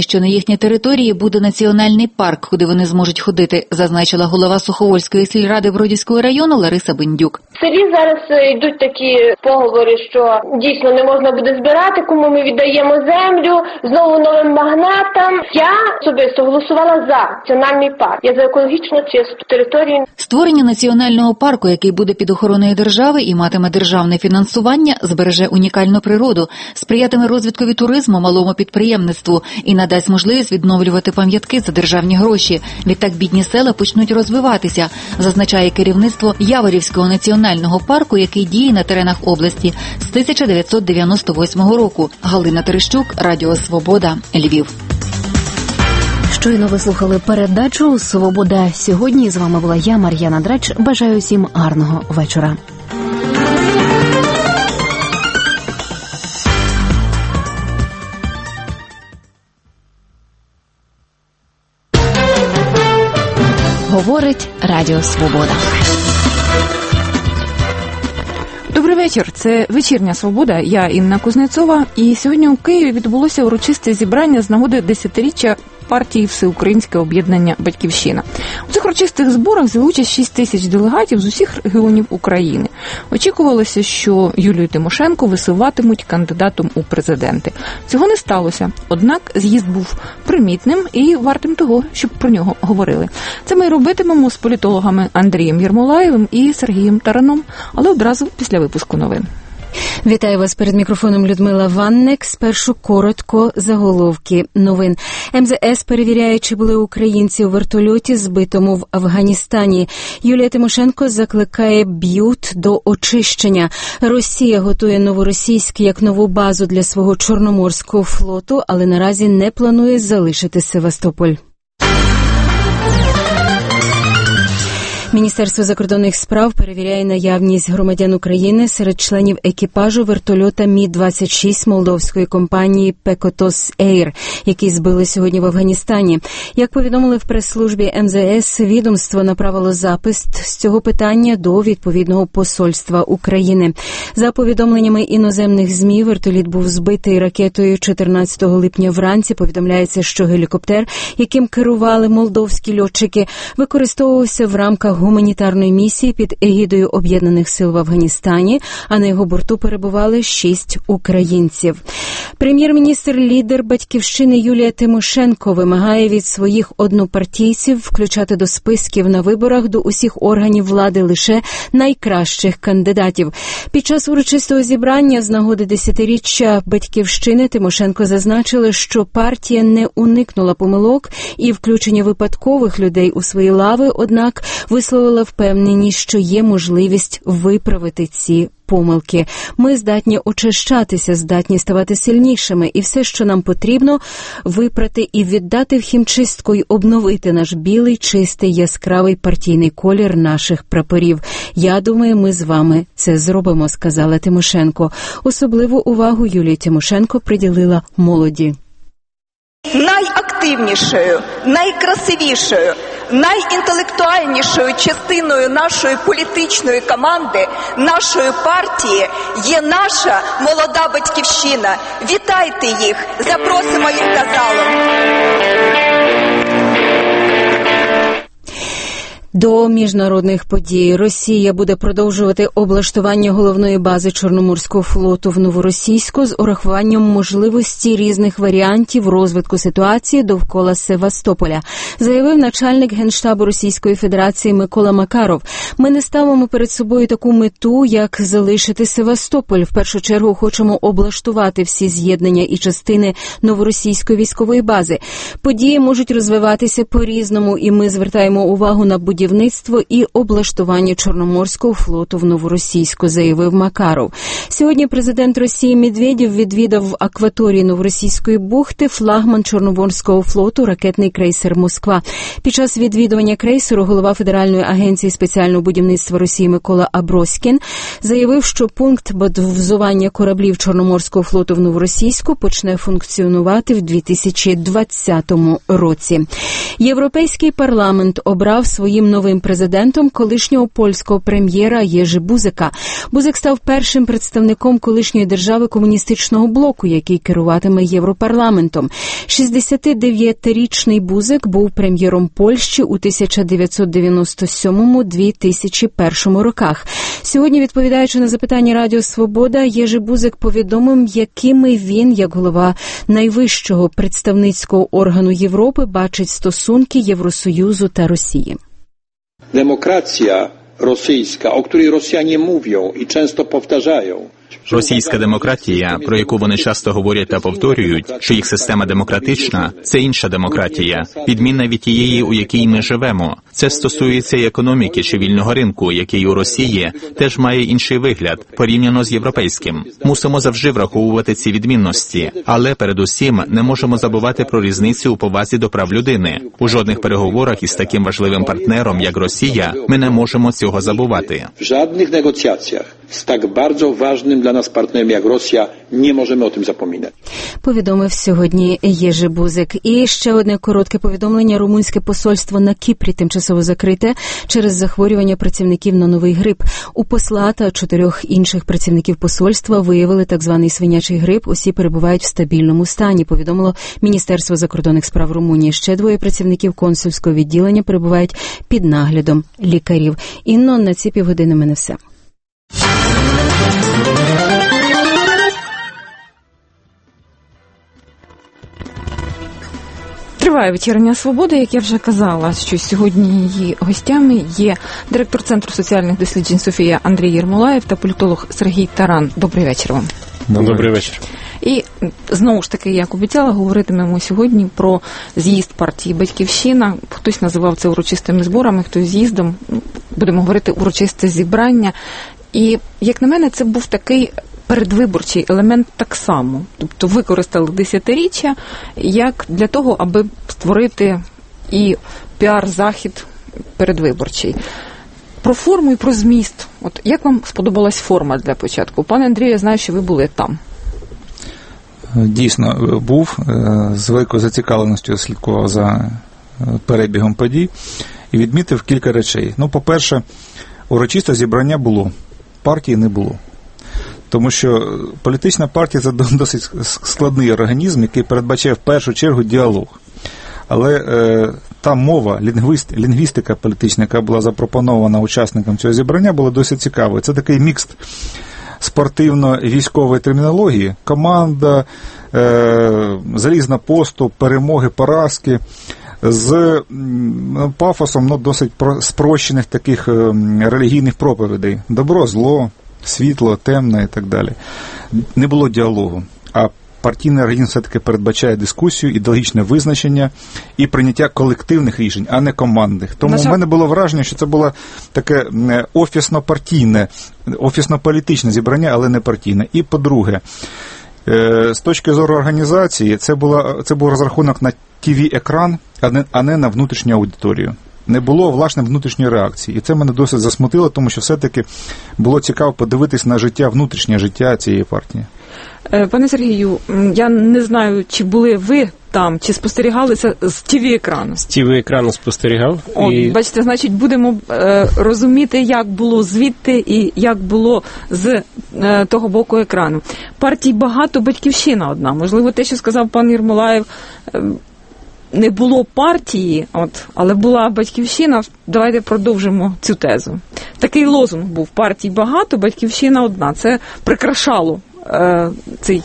їхній території буде національний парк, куди вони зможуть ходити, зазначила голова Суховольської сільради Бродівського району Лариса Бендюк. В селі зараз йдуть такі поговори, що дійсно не можна буде збирати, кому ми віддаємо землю, знову новим магнатам. Я особисто голосувала за національний парк. Я за екологічно чисту територію. Створення національного парку, який буде під охороною держави і матиме державне фінансування, збереже унікальну природу, сприятиме розвиткові туризму, малому підприємництву і надасть можливість відновлювати пам'ятки за державні гроші. Відтак бідні села почнуть розвиватися, зазначає керівництво Яворівського національного парку, який діє на теренах області з 1998 року. Галина Терещук, Радіо Свобода, Львів. Щойно ви слухали передачу «Свобода сьогодні». З вами була я, Мар'яна Драч. Бажаю всім гарного вечора. Говорить Радіо Свобода. Добрий вечір. Це «Вечірня Свобода». Я Інна Кузнецова. І сьогодні у Києві відбулося урочисте зібрання з нагоди 10-річчя партії Всеукраїнське об'єднання «Батьківщина». У цих урочистих зборах взяли участь 6 тисяч делегатів з усіх регіонів України. Очікувалося, що Юлію Тимошенко висуватимуть кандидатом у президенти. Цього не сталося. Однак з'їзд був примітним і вартим того, щоб про нього говорили. Це ми робитимемо з політологами Андрієм Єрмолаєвим і Сергієм Тараном, але одразу після випуску новин. Вітаю вас, перед мікрофоном Людмила Ванник. Спершу коротко заголовки новин. МЗС перевіряє, чи були українці у вертольоті, збитому в Афганістані. Юлія Тимошенко закликає БЮТ до очищення. Росія готує Новоросійськ як нову базу для свого Чорноморського флоту, але наразі не планує залишити Севастополь. Міністерство закордонних справ перевіряє наявність громадян України серед членів екіпажу вертольота Мі-26 молдовської компанії «Пекотос Ейр», який збили сьогодні в Афганістані. Як повідомили в прес-службі МЗС, відомство направило запит з цього питання до відповідного посольства України. За повідомленнями іноземних ЗМІ, вертоліт був збитий ракетою 14 липня вранці. Повідомляється, що гелікоптер, яким керували молдовські льотчики, використовувався в рамках гуманітарної місії під егідою Об'єднаних сил в Афганістані, а на його борту перебували 6 українців. Прем'єр-міністр, лідер «Батьківщини» Юлія Тимошенко вимагає від своїх однопартійців включати до списків на виборах до усіх органів влади лише найкращих кандидатів. Під час урочистого зібрання з нагоди 10-річчя «Батьківщини» Тимошенко зазначила, що партія не уникнула помилок і включення випадкових людей у свої лави, однак висловила впевненість, що є можливість виправити ці помилки. Ми здатні очищатися, здатні ставати сильнішими, і все, що нам потрібно, випрати і віддати в хімчистку й обновити наш білий, чистий, яскравий партійний колір наших прапорів. Я думаю, ми з вами це зробимо, сказала Тимошенко. Особливу увагу Юлія Тимошенко приділила молоді. Найактивнішою, найкрасивішою, найінтелектуальнішою частиною нашої політичної команди, нашої партії є наша молода батьківщина. Вітайте їх, запросимо їх до залу. До міжнародних подій. Росія буде продовжувати облаштування головної бази Чорноморського флоту в Новоросійську з урахуванням можливості різних варіантів розвитку ситуації довкола Севастополя, заявив начальник Генштабу Російської Федерації Микола Макаров. Ми не ставимо перед собою таку мету, як залишити Севастополь. В першу чергу хочемо облаштувати всі з'єднання і частини Новоросійської військової бази. Події можуть розвиватися по-різному, і ми звертаємо увагу на будівництво і облаштування Чорноморського флоту в Новоросійську, заявив Макаров. Сьогодні президент Росії Медведєв відвідав в акваторії Новоросійської бухти флагман Чорноморського флоту ракетний крейсер «Москва». Під час відвідування крейсеру голова Федеральної агенції спеціального будівництва Росії Микола Аброськін заявив, що пункт базування кораблів Чорноморського флоту в Новоросійську почне функціонувати в 2020 році. Європейський парламент обрав своїм новим президентом колишнього польського прем'єра Єжи Бузика. Бузик став першим представником колишньої держави комуністичного блоку, який керуватиме Європарламентом. 69-річний Бузик був прем'єром Польщі у 1997-2001 роках. Сьогодні, відповідаючи на запитання Радіо Свобода, Єжи Бузик повідомив, якими він, як голова найвищого представницького органу Європи, бачить стосунки Євросоюзу та Росії. Demokracja rosyjska, o której Rosjanie mówią i często powtarzają. Російська демократія, про яку вони часто говорять та повторюють, що їх система демократична, це інша демократія, відмінна від тієї, у якій ми живемо. Це стосується і економіки чи вільного ринку, який у Росії теж має інший вигляд, порівняно з європейським. Мусимо завжди враховувати ці відмінності, але передусім не можемо забувати про різницю у повазі до прав людини. У жодних переговорах із таким важливим партнером, як Росія, ми не можемо цього забувати. W żadnych negocjacjach z tak bardzo ważnym dla nas partnerem jak Rosja nie możemy o tym zapominać. Повідомив сьогодні Єжи Бузик. І ще одне коротке повідомлення. Румунське посольство на Кіпрі тимчасово закрите через захворювання працівників на новий грип. У посла та 4 інших працівників посольства виявили так званий свинячий грип. Усі перебувають в стабільному стані, повідомило Міністерство закордонних справ Румунії. Ще 2 працівників консульського відділення перебувають під наглядом лікарів. Інно, на ці півгодини мене все. Триває вечірня свобода, як я вже казала, що сьогодні її гостями є директор Центру соціальних досліджень Софія Андрій Єрмолаєв та політолог Сергій Таран. Добрий вечір вам. Добрий вечір. І знову ж таки, як обіцяла, говоритимемо сьогодні про з'їзд партії «Батьківщина». Хтось називав це урочистими зборами, хтось з'їздом. Будемо говорити урочисте зібрання. І, як на мене, це був такий передвиборчий елемент так само. Тобто використали 10-річчя як для того, аби створити і піар-захід передвиборчий. Про форму і про зміст. От як вам сподобалась форма для початку? Пане Андрію, я знаю, що ви були там. Дійсно, був. З великою зацікавленістю слідкував за перебігом подій і відмітив кілька речей. Ну, по-перше, урочисте зібрання було, партії не було. Тому що політична партія – це досить складний організм, який передбачає в першу чергу діалог. Але та мова, лінгвістика політична, яка була запропонована учасникам цього зібрання, була досить цікавою. Це такий мікс спортивно-військової термінології, команда, залізна поступ, перемоги, поразки, з пафосом досить спрощених таких релігійних проповідей. Добро, зло, світло, темне і так далі. Не було діалогу. А партійний організм все-таки передбачає дискусію, ідеологічне визначення і прийняття колективних рішень, а не командних. Тому в мене було враження, що це було таке офісно-партійне, офісно-політичне зібрання, але не партійне. І по-друге, з точки зору організації, це був розрахунок на ТВ-екран, а не на внутрішню аудиторію. Не було, власне, внутрішньої реакції. І це мене досить засмутило, тому що все-таки було цікаво подивитись на життя, внутрішнє життя цієї партії. Пане Сергію, я не знаю, чи були ви там, чи спостерігалися з ТВ-екрану? З ТВ-екрану спостерігав. От, бачите, значить, будемо розуміти, як було звідти і як було з того боку екрану. Партій багато, Батьківщина одна. Можливо, те, що сказав пан Єрмолаєв, не було партії, але була Батьківщина. Давайте продовжимо цю тезу. Такий лозунг був: партій багато, Батьківщина одна. Це прикрашало цей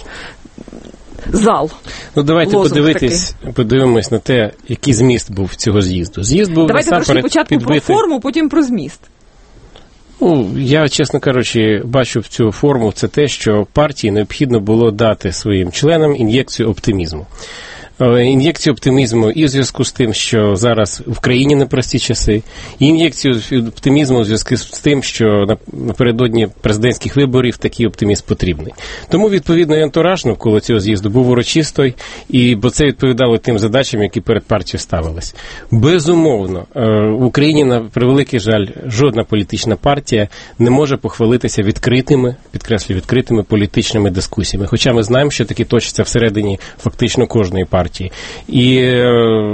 зал. Ну, давайте подивимось на те, який зміст був цього з'їзду. З'їзд був давайте насамперед спочатку про форму, потім про зміст. Ну, я, чесно кажучи, бачу в цю форму, це те, що партії необхідно було дати своїм членам ін'єкцію оптимізму. Ін'єкцію оптимізму і в зв'язку з тим, що зараз в країні непрості часи, і ін'єкцію оптимізму в зв'язку з тим, що напередодні президентських виборів такий оптимізм потрібний. Тому, відповідно, і антураж навколо цього з'їзду був урочистий, бо це відповідало тим задачам, які перед партією ставились. Безумовно, в Україні, на превеликий жаль, жодна політична партія не може похвалитися відкритими, підкреслюю, відкритими політичними дискусіями. Хоча ми знаємо, що такі точаться всередині фактично кожної партії. І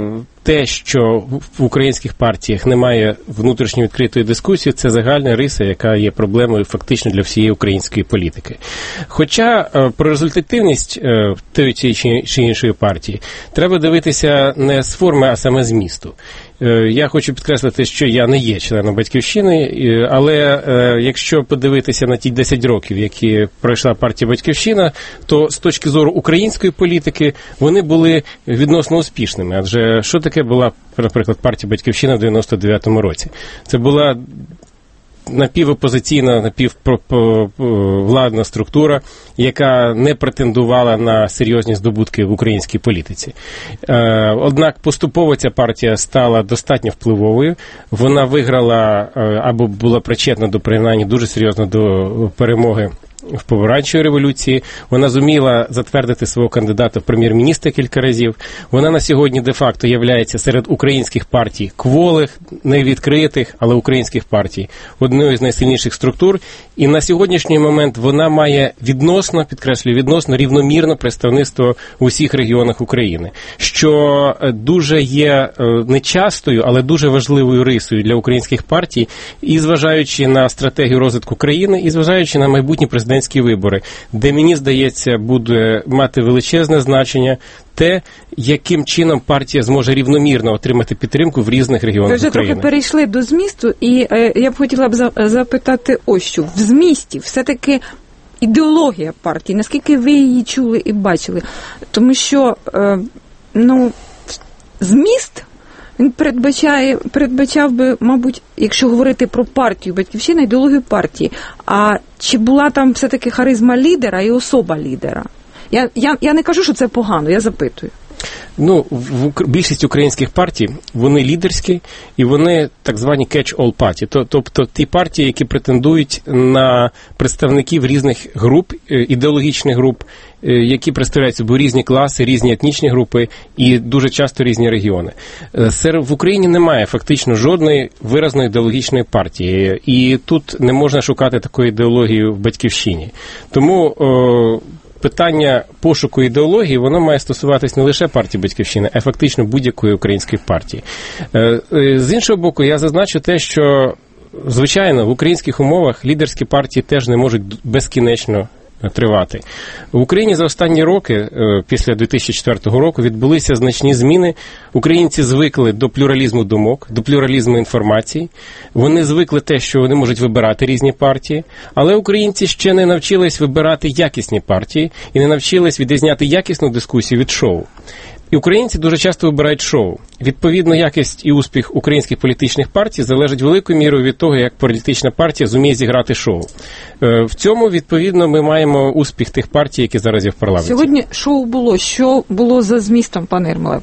те, що в українських партіях немає внутрішньої відкритої дискусії, це загальна риса, яка є проблемою фактично для всієї української політики. Хоча про результативність тієї чи іншої партії треба дивитися не з форми, а саме з місту. Я хочу підкреслити, що я не є членом «Батьківщини», але якщо подивитися на ті 10 років, які пройшла партія «Батьківщина», то з точки зору української політики вони були відносно успішними. Адже що таке була, наприклад, партія «Батьківщина» в 99-му році? Це була напівопозиційна, напіввладна структура, яка не претендувала на серйозні здобутки в українській політиці. Однак поступово ця партія стала достатньо впливовою. Вона виграла або була причетна до принаймні дуже серйозно до перемоги в помаранчевій революції. Вона зуміла затвердити свого кандидата в прем'єр-міністра кілька разів. Вона на сьогодні де-факто являється серед українських партій кволих, невідкритих, але українських партій одною з найсильніших структур. І на сьогоднішній момент вона має відносно, підкреслюю, відносно рівномірне представництво в усіх регіонах України, що дуже є нечастою, але дуже важливою рисою для українських партій, і зважаючи на стратегію розвитку країни, і зважаючи на майбутні президентські вибори, де, мені здається, буде мати величезне значення те, яким чином партія зможе рівномірно отримати підтримку в різних регіонах України. Ви вже трохи перейшли до змісту, і я б хотіла б запитати ось що. В змісті все-таки ідеологія партії, наскільки ви її чули і бачили? Тому що, зміст він передбачав би, мабуть, якщо говорити про партію «Батьківщина», ідеологію партії. А чи була там все-таки харизма лідера і особа лідера? Я не кажу, що це погано, я запитую. Більшість українських партій, вони лідерські, і вони так звані catch-all party, тобто ті партії, які претендують на представників різних груп, ідеологічних груп, які представляють собою різні класи, різні етнічні групи і дуже часто різні регіони. В Україні немає фактично жодної виразної ідеологічної партії, і тут не можна шукати такої ідеології в «Батьківщині». Тому питання пошуку ідеології, воно має стосуватись не лише партії «Батьківщина», а фактично будь-якої української партії. З іншого боку, я зазначу те, що, звичайно, в українських умовах лідерські партії теж не можуть безкінечно тривати. В Україні за останні роки, після 2004 року, відбулися значні зміни. Українці звикли до плюралізму думок, до плюралізму інформації. Вони звикли те, що вони можуть вибирати різні партії, але українці ще не навчились вибирати якісні партії і не навчились відрізняти якісну дискусію від шоу. І українці дуже часто вибирають шоу. Відповідно, якість і успіх українських політичних партій залежить великою мірою від того, як політична партія зуміє зіграти шоу. В цьому, відповідно, ми маємо успіх тих партій, які зараз є в парламенті. Сьогодні шоу було. Що було за змістом, пане Єрмолаєв?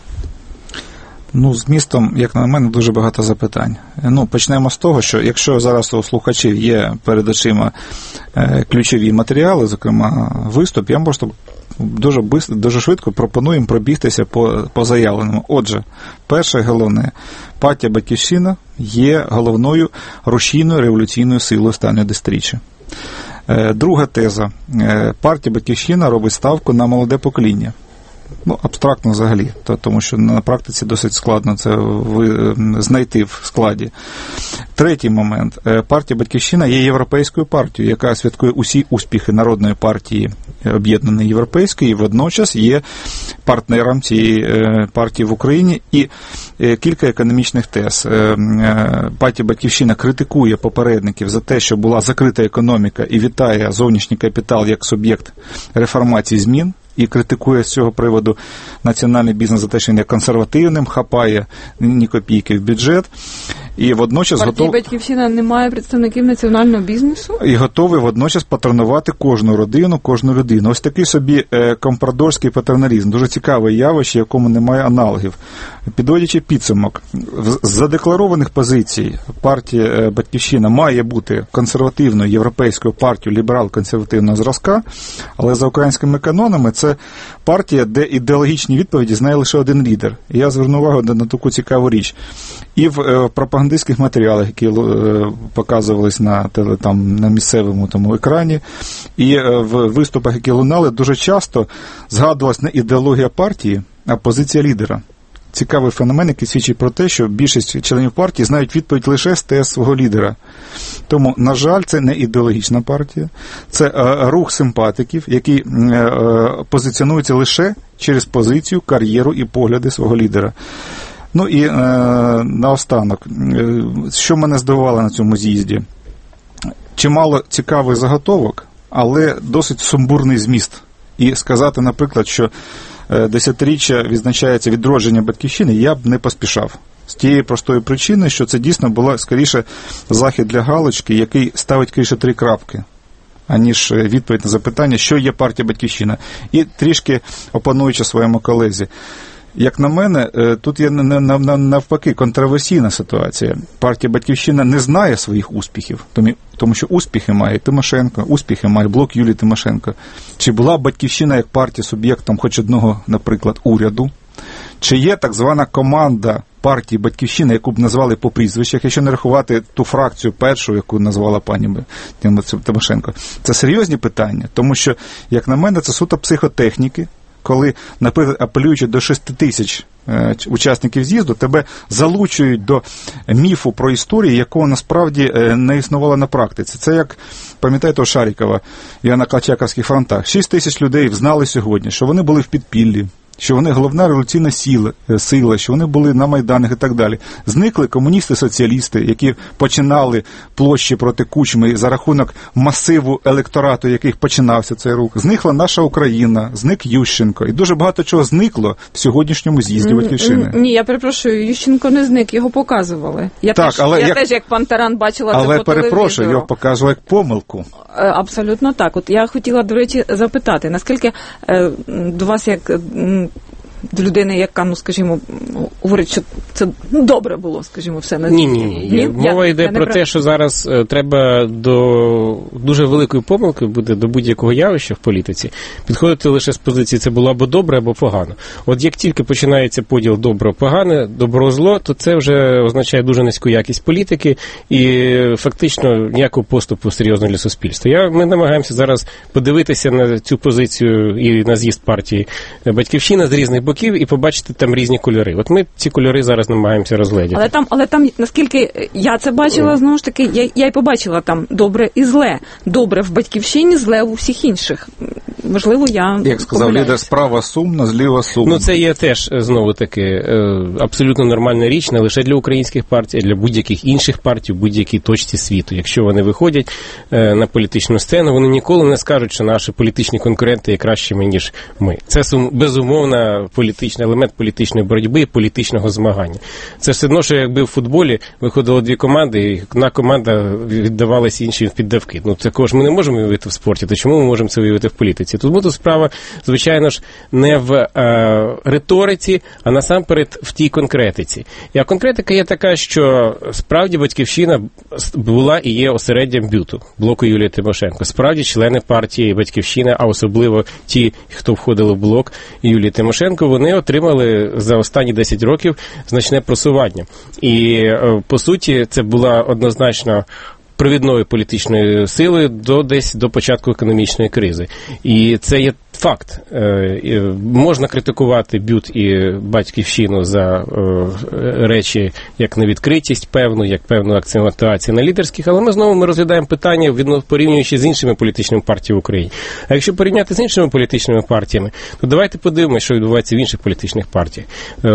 Змістом, як на мене, дуже багато запитань. Почнемо з того, що якщо зараз у слухачів є перед ключові матеріали, зокрема виступ, я можу дуже швидко пропоную їм пробігтися по заявленому. Отже, перше головне, партія «Батьківщина» є головною рушійною революційною силою останнього десятиріччя. Друга теза. Партія «Батьківщина» робить ставку на молоде покоління. Абстрактно взагалі, тому що на практиці досить складно це знайти в складі. Третій момент. Партія «Батьківщина» є європейською партією, яка святкує усі успіхи народної партії об'єднаної європейської, і водночас є партнером цієї партії в Україні. І кілька економічних тез. Партія «Батьківщина» критикує попередників за те, що була закрита економіка, і вітає зовнішній капітал як суб'єкт реформації змін. І критикує з цього приводу національний бізнес за те, що він є консервативним, хапає ні копійки в бюджет. І водночас партія «Батьківщина» не має представників національного бізнесу? І готовий водночас патронувати кожну родину, кожну людину. Ось такий собі компрадорський патерналізм. Дуже цікаве явище, якому немає аналогів. Підводячи підсумок, з задекларованих позицій партія «Батьківщина» має бути консервативною європейською партією ліберал-консервативного зразка, але за українськими канонами це партія, де ідеологічні відповіді знає лише один лідер. І я зверну увагу на таку цікаву річ. І в пропагандистських матеріалах, які показувались на місцевому екрані, і в виступах, які лунали, дуже часто згадувалась не ідеологія партії, а позиція лідера. цікавий феномен, який свідчить про те, що більшість членів партії знають відповідь лише з ТС свого лідера. Тому, на жаль, це не ідеологічна партія, це рух симпатиків, які позиціонуються лише через позицію, кар'єру і погляди свого лідера. Ну і наостанок, що мене здивувало на цьому з'їзді? Чимало цікавих заготовок, але досить сумбурний зміст. І сказати, наприклад, що десятиріччя відзначається відродження Батьківщини, я б не поспішав. З тієї простої причини, що це дійсно була, скоріше, захід для галочки, який ставить, скоріше, 3 крапки, аніж відповідь на запитання, що є партія Батьківщина. І трішки опонуючи своєму колезі. Як на мене, тут є навпаки контроверсійна ситуація. Партія Батьківщина не знає своїх успіхів, тому що успіхи має Тимошенко, успіхи має блок Юлії Тимошенко. Чи була Батьківщина як партія суб'єктом хоч одного, наприклад, уряду? Чи є так звана команда партії Батьківщина, яку б назвали по прізвищах, якщо не рахувати ту фракцію першу, яку назвала пані Тимошенко? Це серйозні питання, тому що, як на мене, це суто психотехніки, коли, наприклад, апелюючи до 6 тисяч учасників з'їзду, тебе залучують до міфу про історію, якого насправді не існувало на практиці. Це як, пам'ятаєте, у Шарікова і на Колчаковських фронтах. 6 тисяч людей знали сьогодні, що вони були в підпіллі, що вони головна революційна сила, що вони були на Майданах і так далі. Зникли комуністи-соціалісти, які починали площі проти Кучми за рахунок масиву електорату, яких починався цей рух. Зникла наша Україна, зник Ющенко. І дуже багато чого зникло в сьогоднішньому з'їзді Батьківщини. Ні, я перепрошую, Ющенко не зник, його показували. Я теж як пан Таран бачила це по телевізору. Але перепрошую, його показували як помилку. Абсолютно так. От я хотіла, до речі, запитати, наскільки до вас як до людини, яка, ну, скажімо, говорить, що це добре було, скажімо, все на з'їзді. Ні. Мова йде про те, що зараз треба до дуже великої помилки буде до будь-якого явища в політиці підходити лише з позиції це було або добре, або погано. От як тільки починається поділ добро-погане, добро-зло, то це вже означає дуже низьку якість політики і фактично ніякого поступу серйозно для суспільства. Ми намагаємося зараз подивитися на цю позицію і на з'їзд партії Батьківщина з різних боків і побачити там різні кольори. От ми ці кольори зараз намагаємося розгледіти. Але там, наскільки я це бачила, знову ж таки, я й побачила там добре і зле. Добре в Батьківщині, зле у всіх інших. Можливо, я як сказав лідер, справа сумна, зліва сумна. Ну, це є теж, знову-таки, абсолютно нормальна річ, не лише для українських партій, а для будь-яких інших партій в будь-якій точці світу. Якщо вони виходять на політичну сцену, вони ніколи не скажуть, що наші політичні конкуренти є кращими, ніж ми. Це безумовно політичний елемент політичної боротьби і політичного змагання. Це все одно, що якби в футболі виходило 2 команди, і одна команда віддавалася іншій в піддавки. Ну, також ми не можемо виявити в спорті, то чому ми можемо це виявити в політиці? Тут справа, звичайно ж, не в риториці, а насамперед в тій конкретиці. І конкретика є така, що справді Батьківщина була і є осереддям бюту, блоку Юлії Тимошенко. Справді члени партії Батьківщина, а особливо ті, хто входили в блок Юлії Тимошенко, вони отримали за останні 10 років значне просування. І, по суті, це була однозначно провідною політичною силою десь до початку економічної кризи. І це є факт. Можна критикувати БЮТ і Батьківщину за речі, як невідкритість певну, як певну акцентуацію на лідерських, але ми розглядаємо питання, порівнюючи з іншими політичними партіями в Україні. А якщо порівняти з іншими політичними партіями, то давайте подивимося, що відбувається в інших політичних партіях.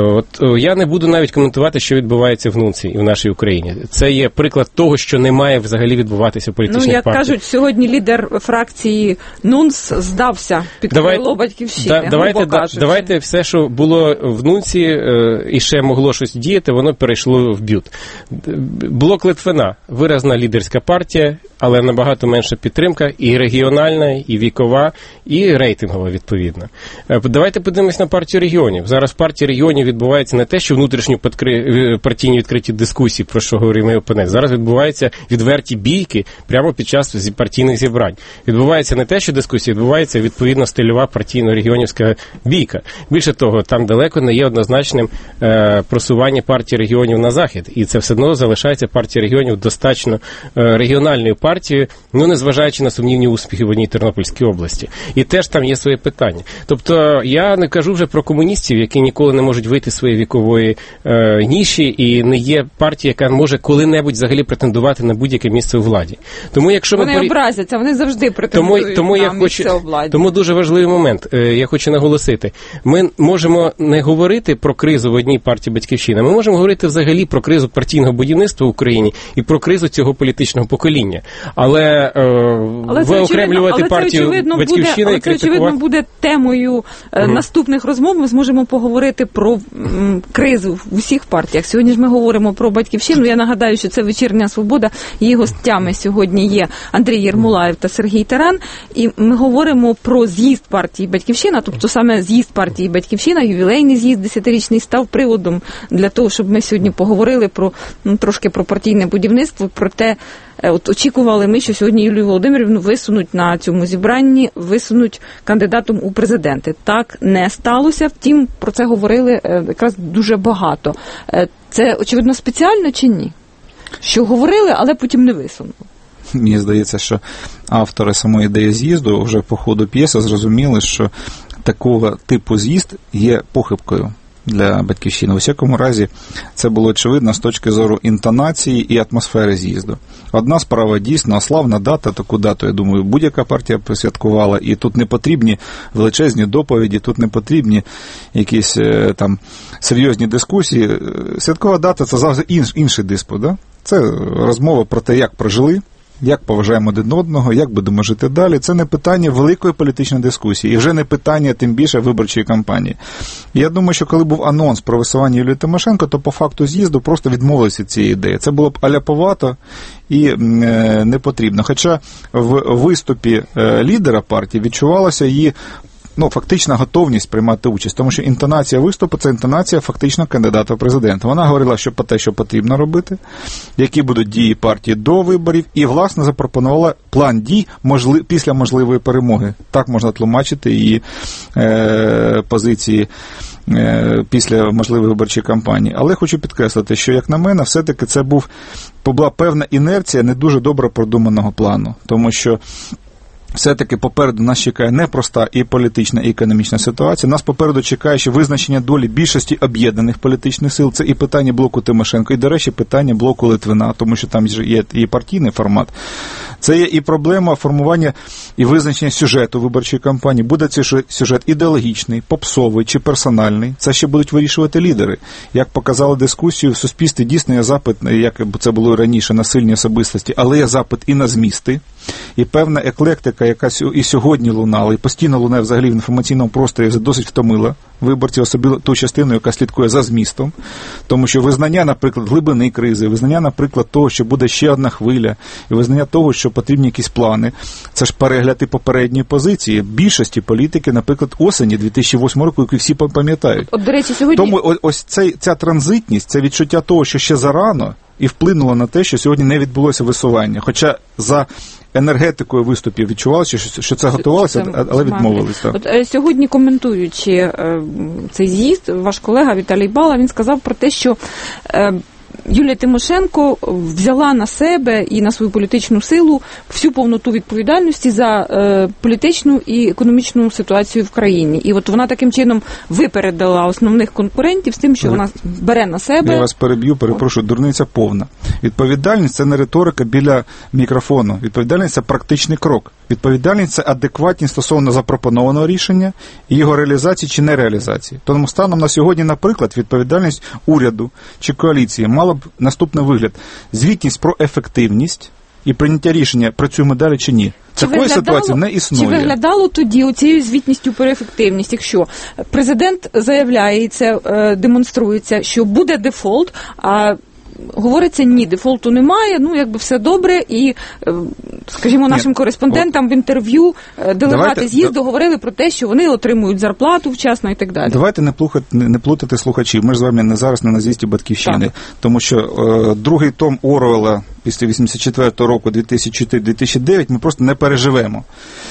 Я не буду навіть коментувати, що відбувається в НУНЦі і в нашій Україні. Це є приклад того, що не має взагалі відбуватися в політичних партіях. Як кажуть, сьогодні лідер фракції НУНЦ здався під крило Батьківщини. Давайте все, що було в НУНЦі і ще могло щось діяти, воно перейшло в БЮТ. Блок Литвина – виразна лідерська партія, але набагато менша підтримка і регіональна, і вікова, і рейтингова, відповідно. Давайте подивимось на партію регіонів. Зараз в партії регіонів відбувається не те, що внутрішні партійні відкриті дискусії, про що говорив мій опонент. Зараз відбуваються відверті бійки прямо під час партійних зібрань. Відбувається не те, що дискусії, відбувається відповідно стильова партійно-регіонівська бійка. Більше того, там далеко не є однозначним просування партії регіонів на захід. І це все одно залишається партія регіонів достатньо регіональною партією, партією, незважаючи на сумнівні успіхи в одній Тернопільській області. І теж там є своє питання. Тобто я не кажу вже про комуністів, які ніколи не можуть вийти з своєї вікової ніші, і не є партія, яка може коли-небудь взагалі претендувати на будь-яке місце у владі. Тому якщо вони образяться, вони завжди претендують на місце у владі. Тому дуже важливий момент, я хочу наголосити. Ми можемо не говорити про кризу в одній партії «Батьківщина», ми можемо говорити взагалі про кризу партійного будівництва в Україні і про кризу цього політичного покоління. Але виокремлювати партію «Батьківщина» і критикувати... Це, очевидно, буде темою наступних розмов. Ми зможемо поговорити про кризу в усіх партіях. Сьогодні ж ми говоримо про «Батьківщину». Я нагадаю, що це «Вечірня Свобода». Її гостями сьогодні є Андрій Єрмолаєв та Сергій Таран. І ми говоримо про з'їзд партії «Батьківщина», тобто саме з'їзд партії «Батьківщина», ювілейний з'їзд 10-річний, став приводом для того, щоб ми сьогодні поговорили про трошки про партійне будівництво, про те, от очікували ми, що сьогодні Юлію Володимирівну висунуть на цьому зібранні, висунуть кандидатом у президенти. Так не сталося, втім, про це говорили якраз дуже багато. Це, очевидно, спеціально чи ні? Що говорили, але потім не висунули. Мені здається, що автори самої ідеї з'їзду вже по ходу п'єси зрозуміли, що такого типу з'їзд є похибкою для «Батьківщини». У всякому разі, це було очевидно з точки зору інтонації і атмосфери з'їзду. Одна справа дійсно, славна дата, таку дату, я думаю, будь-яка партія присвяткувала, і тут не потрібні величезні доповіді, тут не потрібні якісь там серйозні дискусії. Святкова дата – це завжди інший диспут, да? Це розмова про те, як прожили, як поважаємо один одного, як будемо жити далі. Це не питання великої політичної дискусії, і вже не питання, тим більше, виборчої кампанії. Я думаю, що коли був анонс про висування Юлії Тимошенко, то по факту з'їзду просто відмовилися від цієї ідеї. Це було б аляповато і не потрібно. Хоча в виступі лідера партії відчувалося її фактична готовність приймати участь, тому що інтонація виступу – це інтонація фактично кандидата в президента. Вона говорила, що про те, що потрібно робити, які будуть дії партії до виборів, і, власне, запропонувала план дій після можливої перемоги. Так можна тлумачити її позиції після можливої виборчої кампанії. Але хочу підкреслити, що, як на мене, все-таки це була певна інерція не дуже добре продуманого плану, тому що все-таки попереду нас чекає непроста і політична, і економічна ситуація. Нас попереду чекає ще визначення долі більшості об'єднаних політичних сил. Це і питання блоку Тимошенко, і, до речі, питання блоку Литвина, тому що там є і партійний формат. Це є і проблема формування і визначення сюжету виборчої кампанії. Буде цей сюжет ідеологічний, попсовий чи персональний. Це ще будуть вирішувати лідери. Як показали дискусію, в суспільстві дійсно є запит, як це було раніше, на сильні особистості, але є запит і на змісти, і певна еклектика, яка і сьогодні лунала, і постійно лунає взагалі в інформаційному просторі, досить втомила виборців, особливо ту частину, яка слідкує за змістом. Тому що визнання, наприклад, глибини кризи, визнання, наприклад, того, що буде ще одна хвиля, і визнання того, що потрібні якісь плани, це ж перегляд і попередньої позиції більшості політики, наприклад, осені 2008 року, яку всі пам'ятають. От, до речі, сьогодні... Тому ось ця транзитність, це відчуття того, що ще зарано, і вплинуло на те, що сьогодні не відбулося висування. Хоча за енергетикою виступів відчувалося, що це готувалося, але відмовилися. От сьогодні, коментуючи цей з'їзд, ваш колега Віталій Бала, він сказав про те, що Юлія Тимошенко взяла на себе і на свою політичну силу всю повноту відповідальності за політичну і економічну ситуацію в країні. І от вона таким чином випередила основних конкурентів з тим, що вона бере на себе... Я вас переб'ю, перепрошую, дурниця повна. Відповідальність – це не риторика біля мікрофону. Відповідальність – це практичний крок. Відповідальність – це адекватність стосовно запропонованого рішення і його реалізації чи нереалізації. Тому станом на сьогодні, наприклад, відповідальність уряду чи коаліції мала б наступний вигляд. Звітність про ефективність і прийняття рішення, працюємо далі чи ні. Такої ситуації не існує. Чи виглядало тоді оцією звітністю про ефективність, якщо президент заявляє, і це демонструється, що буде дефолт, а говориться, ні, дефолту немає, якби все добре, і, скажімо, нашим кореспондентам в інтерв'ю делегати з'їзду говорили про те, що вони отримують зарплату вчасно і так далі. Давайте не плутати слухачів. Ми ж з вами зараз не на з'їзді «Батьківщини», тому що другий том Оруелла після 84-го року, 2004-2009, ми просто не переживемо.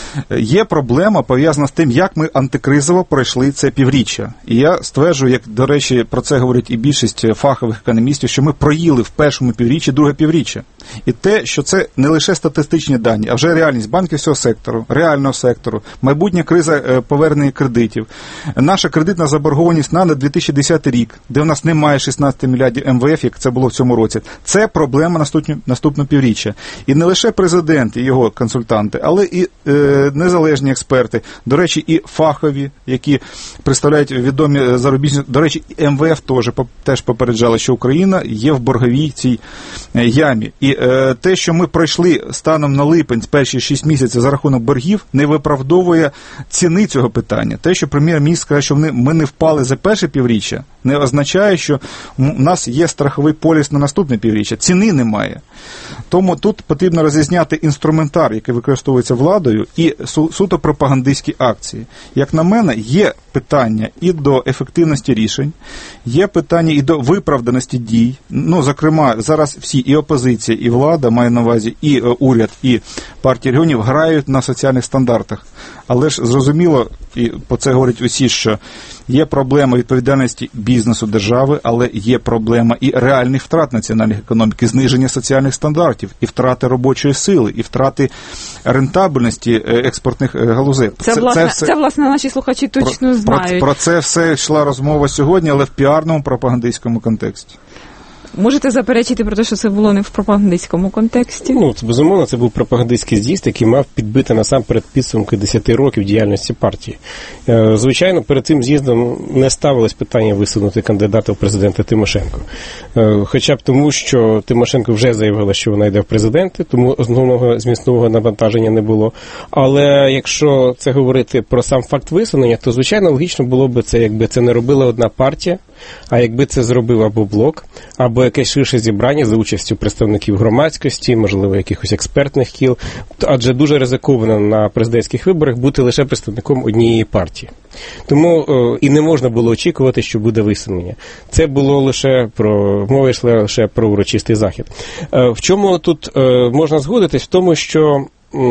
Є проблема, пов'язана з тим, як ми антикризово пройшли це півріччя. І я стверджую, як, до речі, про це говорить і більшість фахових економістів, що ми проїли в першому півріччі друге півріччя. І те, що це не лише статистичні дані, а вже реальність банківського сектору, реального сектору, майбутня криза повернення кредитів, наша кредитна заборгованість на 2010 рік, де у нас немає 16 мільярдів МВФ, як це було в цьому році. Це проблема наступного півріччя. І не лише президент і його консультанти, але і незалежні експерти, до речі, і фахові, які представляють відомі зарубіжні, до речі, МВФ теж попереджали, що Україна є в борговій цій ямі. І те, що ми пройшли станом на липень, перші 6 місяців за рахунок боргів, не виправдовує ціни цього питання. Те, що прем'єр-міністр каже, що ми не впали за перше півріччя, не означає, що у нас є страховий поліс на наступне півріччя. Ціни немає. Тому тут потрібно розрізняти інструментар, який використовується владою, і суто пропагандистські акції. Як на мене, є питання і до ефективності рішень, є питання і до виправданості дій. Ну, зокрема, зараз всі, і опозиція, і влада, маю на увазі, і уряд, і партія регіонів грають на соціальних стандартах. Але ж зрозуміло, і по це говорять усі, що є проблема відповідальності бізнесу, держави, але є проблема і реальних втрат національної економіки, зниження соціальних стандартів, і втрати робочої сили, і втрати рентабельності експортних галузей. Це, власне, наші слухачі точно знають. Про це все йшла розмова сьогодні, але в піарному пропагандистському контексті. Можете заперечити про те, що це було не в пропагандистському контексті? Ну, це, безумовно, це був пропагандистський з'їзд, який мав підбити насамперед підсумки 10 років діяльності партії. Звичайно, перед цим з'їздом не ставилось питання висунути кандидата в президенти Тимошенко. Хоча б тому, що Тимошенко вже заявила, що вона йде в президенти, тому основного змістового навантаження не було. Але якщо це говорити про сам факт висунення, то, звичайно, логічно було б це, якби це не робила одна партія, а якби це зробив або блок, або якесь ширше зібрання за участю представників громадськості, можливо, якихось експертних кіл, адже дуже ризиковано на президентських виборах бути лише представником однієї партії. Тому і не можна було очікувати, що буде висунення. Це було лише мова йшла лише про урочистий захід. В чому тут можна згодитись? В тому, що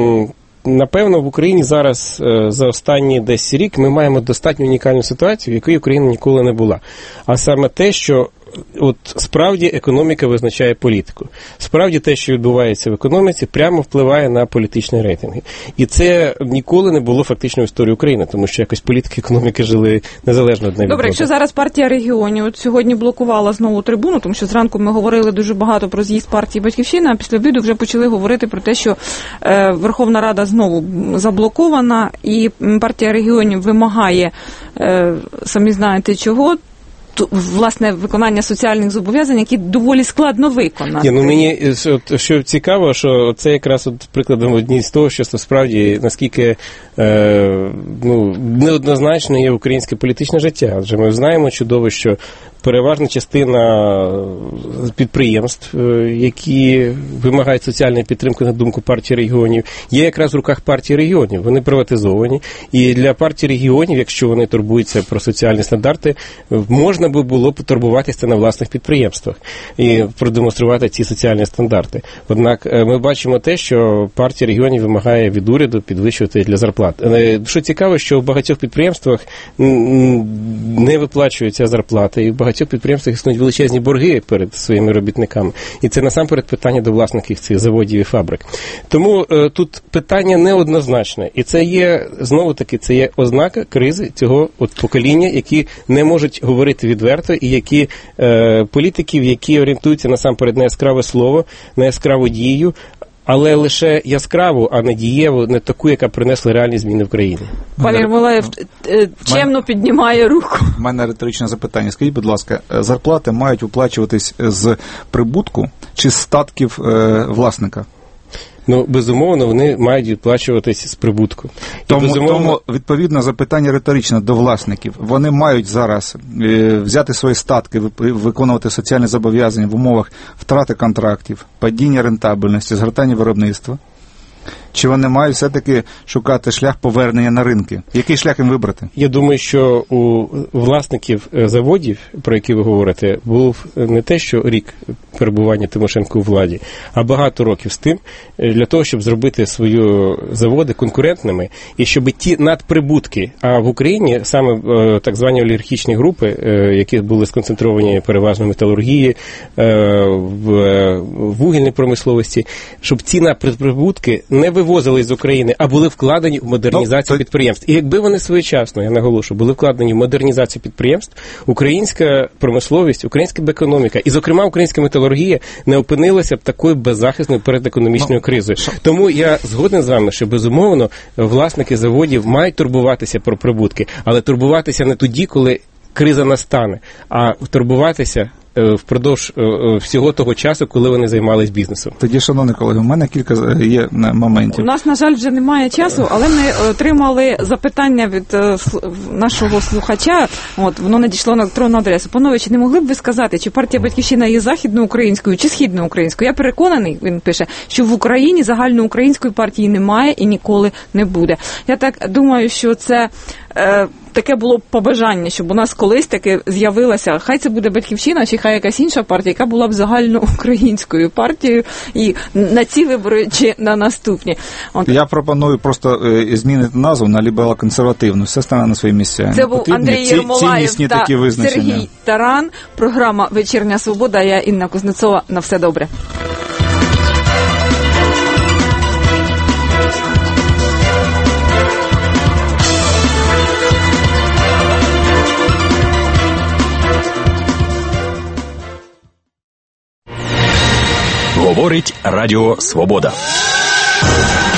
напевно, в Україні зараз за останні десь рік ми маємо достатньо унікальну ситуацію, в якій Україна ніколи не була. А саме те, що от справді економіка визначає політику. Справді те, що відбувається в економіці, прямо впливає на політичні рейтинги. І це ніколи не було фактично в історії України, тому що якось політики і економіки жили незалежно одне від Добре, якщо зараз партія регіонів от сьогодні блокувала знову трибуну, тому що зранку ми говорили дуже багато про з'їзд партії «Батьківщина», а після обіду вже почали говорити про те, що Верховна Рада знову заблокована, і партія регіонів вимагає, самі знаєте чого, власне, виконання соціальних зобов'язань, які доволі складно виконати. Мені що цікаво, що це якраз прикладом однієї з того, що справді наскільки неоднозначно є українське політичне життя. Адже ми знаємо чудово, що переважна частина підприємств, які вимагають соціальної підтримки, на думку партії регіонів, є якраз в руках партії регіонів. Вони приватизовані. І для партії регіонів, якщо вони турбуються про соціальні стандарти, можна би було потурбуватися на власних підприємствах і продемонструвати ці соціальні стандарти. Однак ми бачимо те, що партія регіонів вимагає від уряду підвищувати для зарплат. Що цікаво, що в багатьох підприємствах не виплачуються зарплати, і в багатьох підприємствах існують величезні борги перед своїми робітниками. І це насамперед питання до власників цих заводів і фабрик. Тому тут питання неоднозначне. І це є, знову-таки, це є ознака кризи цього покоління, які не можуть говорити відверто, і які політиків, які орієнтуються насамперед на яскраве слово, на яскраву дію, але лише яскраву, а не дієву, не таку, яка принесла реальні зміни в країні. Пане Ермолаєв чемно піднімає руку. У мене риторичне запитання. Скажіть, будь ласка, зарплати мають виплачуватись з прибутку чи з статків власника? Безумовно, вони мають відплачуватись з прибутку. Тому відповідно, запитання риторичне до власників. Вони мають зараз взяти свої статки, виконувати соціальні зобов'язання в умовах втрати контрактів, падіння рентабельності, згортання виробництва. чи вони мають все-таки шукати шлях повернення на ринки? Який шлях їм вибрати? Я думаю, що у власників заводів, про які ви говорите, був не те, що рік перебування Тимошенко у владі, а багато років з тим, для того, щоб зробити свої заводи конкурентними, і щоб ті надприбутки, а в Україні саме так звані олігархічні групи, які були сконцентровані переважно в металургії, в вугільній промисловості, щоб ці надприбутки не вивозили з України, а були вкладені в модернізацію підприємств. І якби вони своєчасно, я наголошую, були вкладені в модернізацію підприємств, українська промисловість, українська економіка і, зокрема, українська металургія не опинилася б такою беззахисною перед економічною кризою. Тому я згоден з вами, що, безумовно, власники заводів мають турбуватися про прибутки, але турбуватися не тоді, коли криза настане, а турбуватися впродовж всього того часу, коли вони займались бізнесом. Тоді, шановні колеги, у мене кілька є моментів. У нас, на жаль, вже немає часу, але ми отримали запитання від нашого слухача. Воно надійшло на електронну адресу. Панове, чи не могли б ви сказати, чи партія «Батьківщина» є західноукраїнською чи східноукраїнською? Я переконаний, він пише, що в Україні загальноукраїнської партії немає і ніколи не буде. Я так думаю, що це таке було б побажання, щоб у нас колись таки з'явилася, хай це буде «Батьківщина», чи хай якась інша партія, яка була б загальноукраїнською партією і на ці вибори, чи на наступні. Я пропоную просто змінити назву на ліберал-консервативну. Все стане на свої місця. Це був Андрій Єрмолаєв та Сергій Таран. Програма «Вечірня свобода». Я Інна Кузнецова. На все добре. Говорить Радіо Свобода.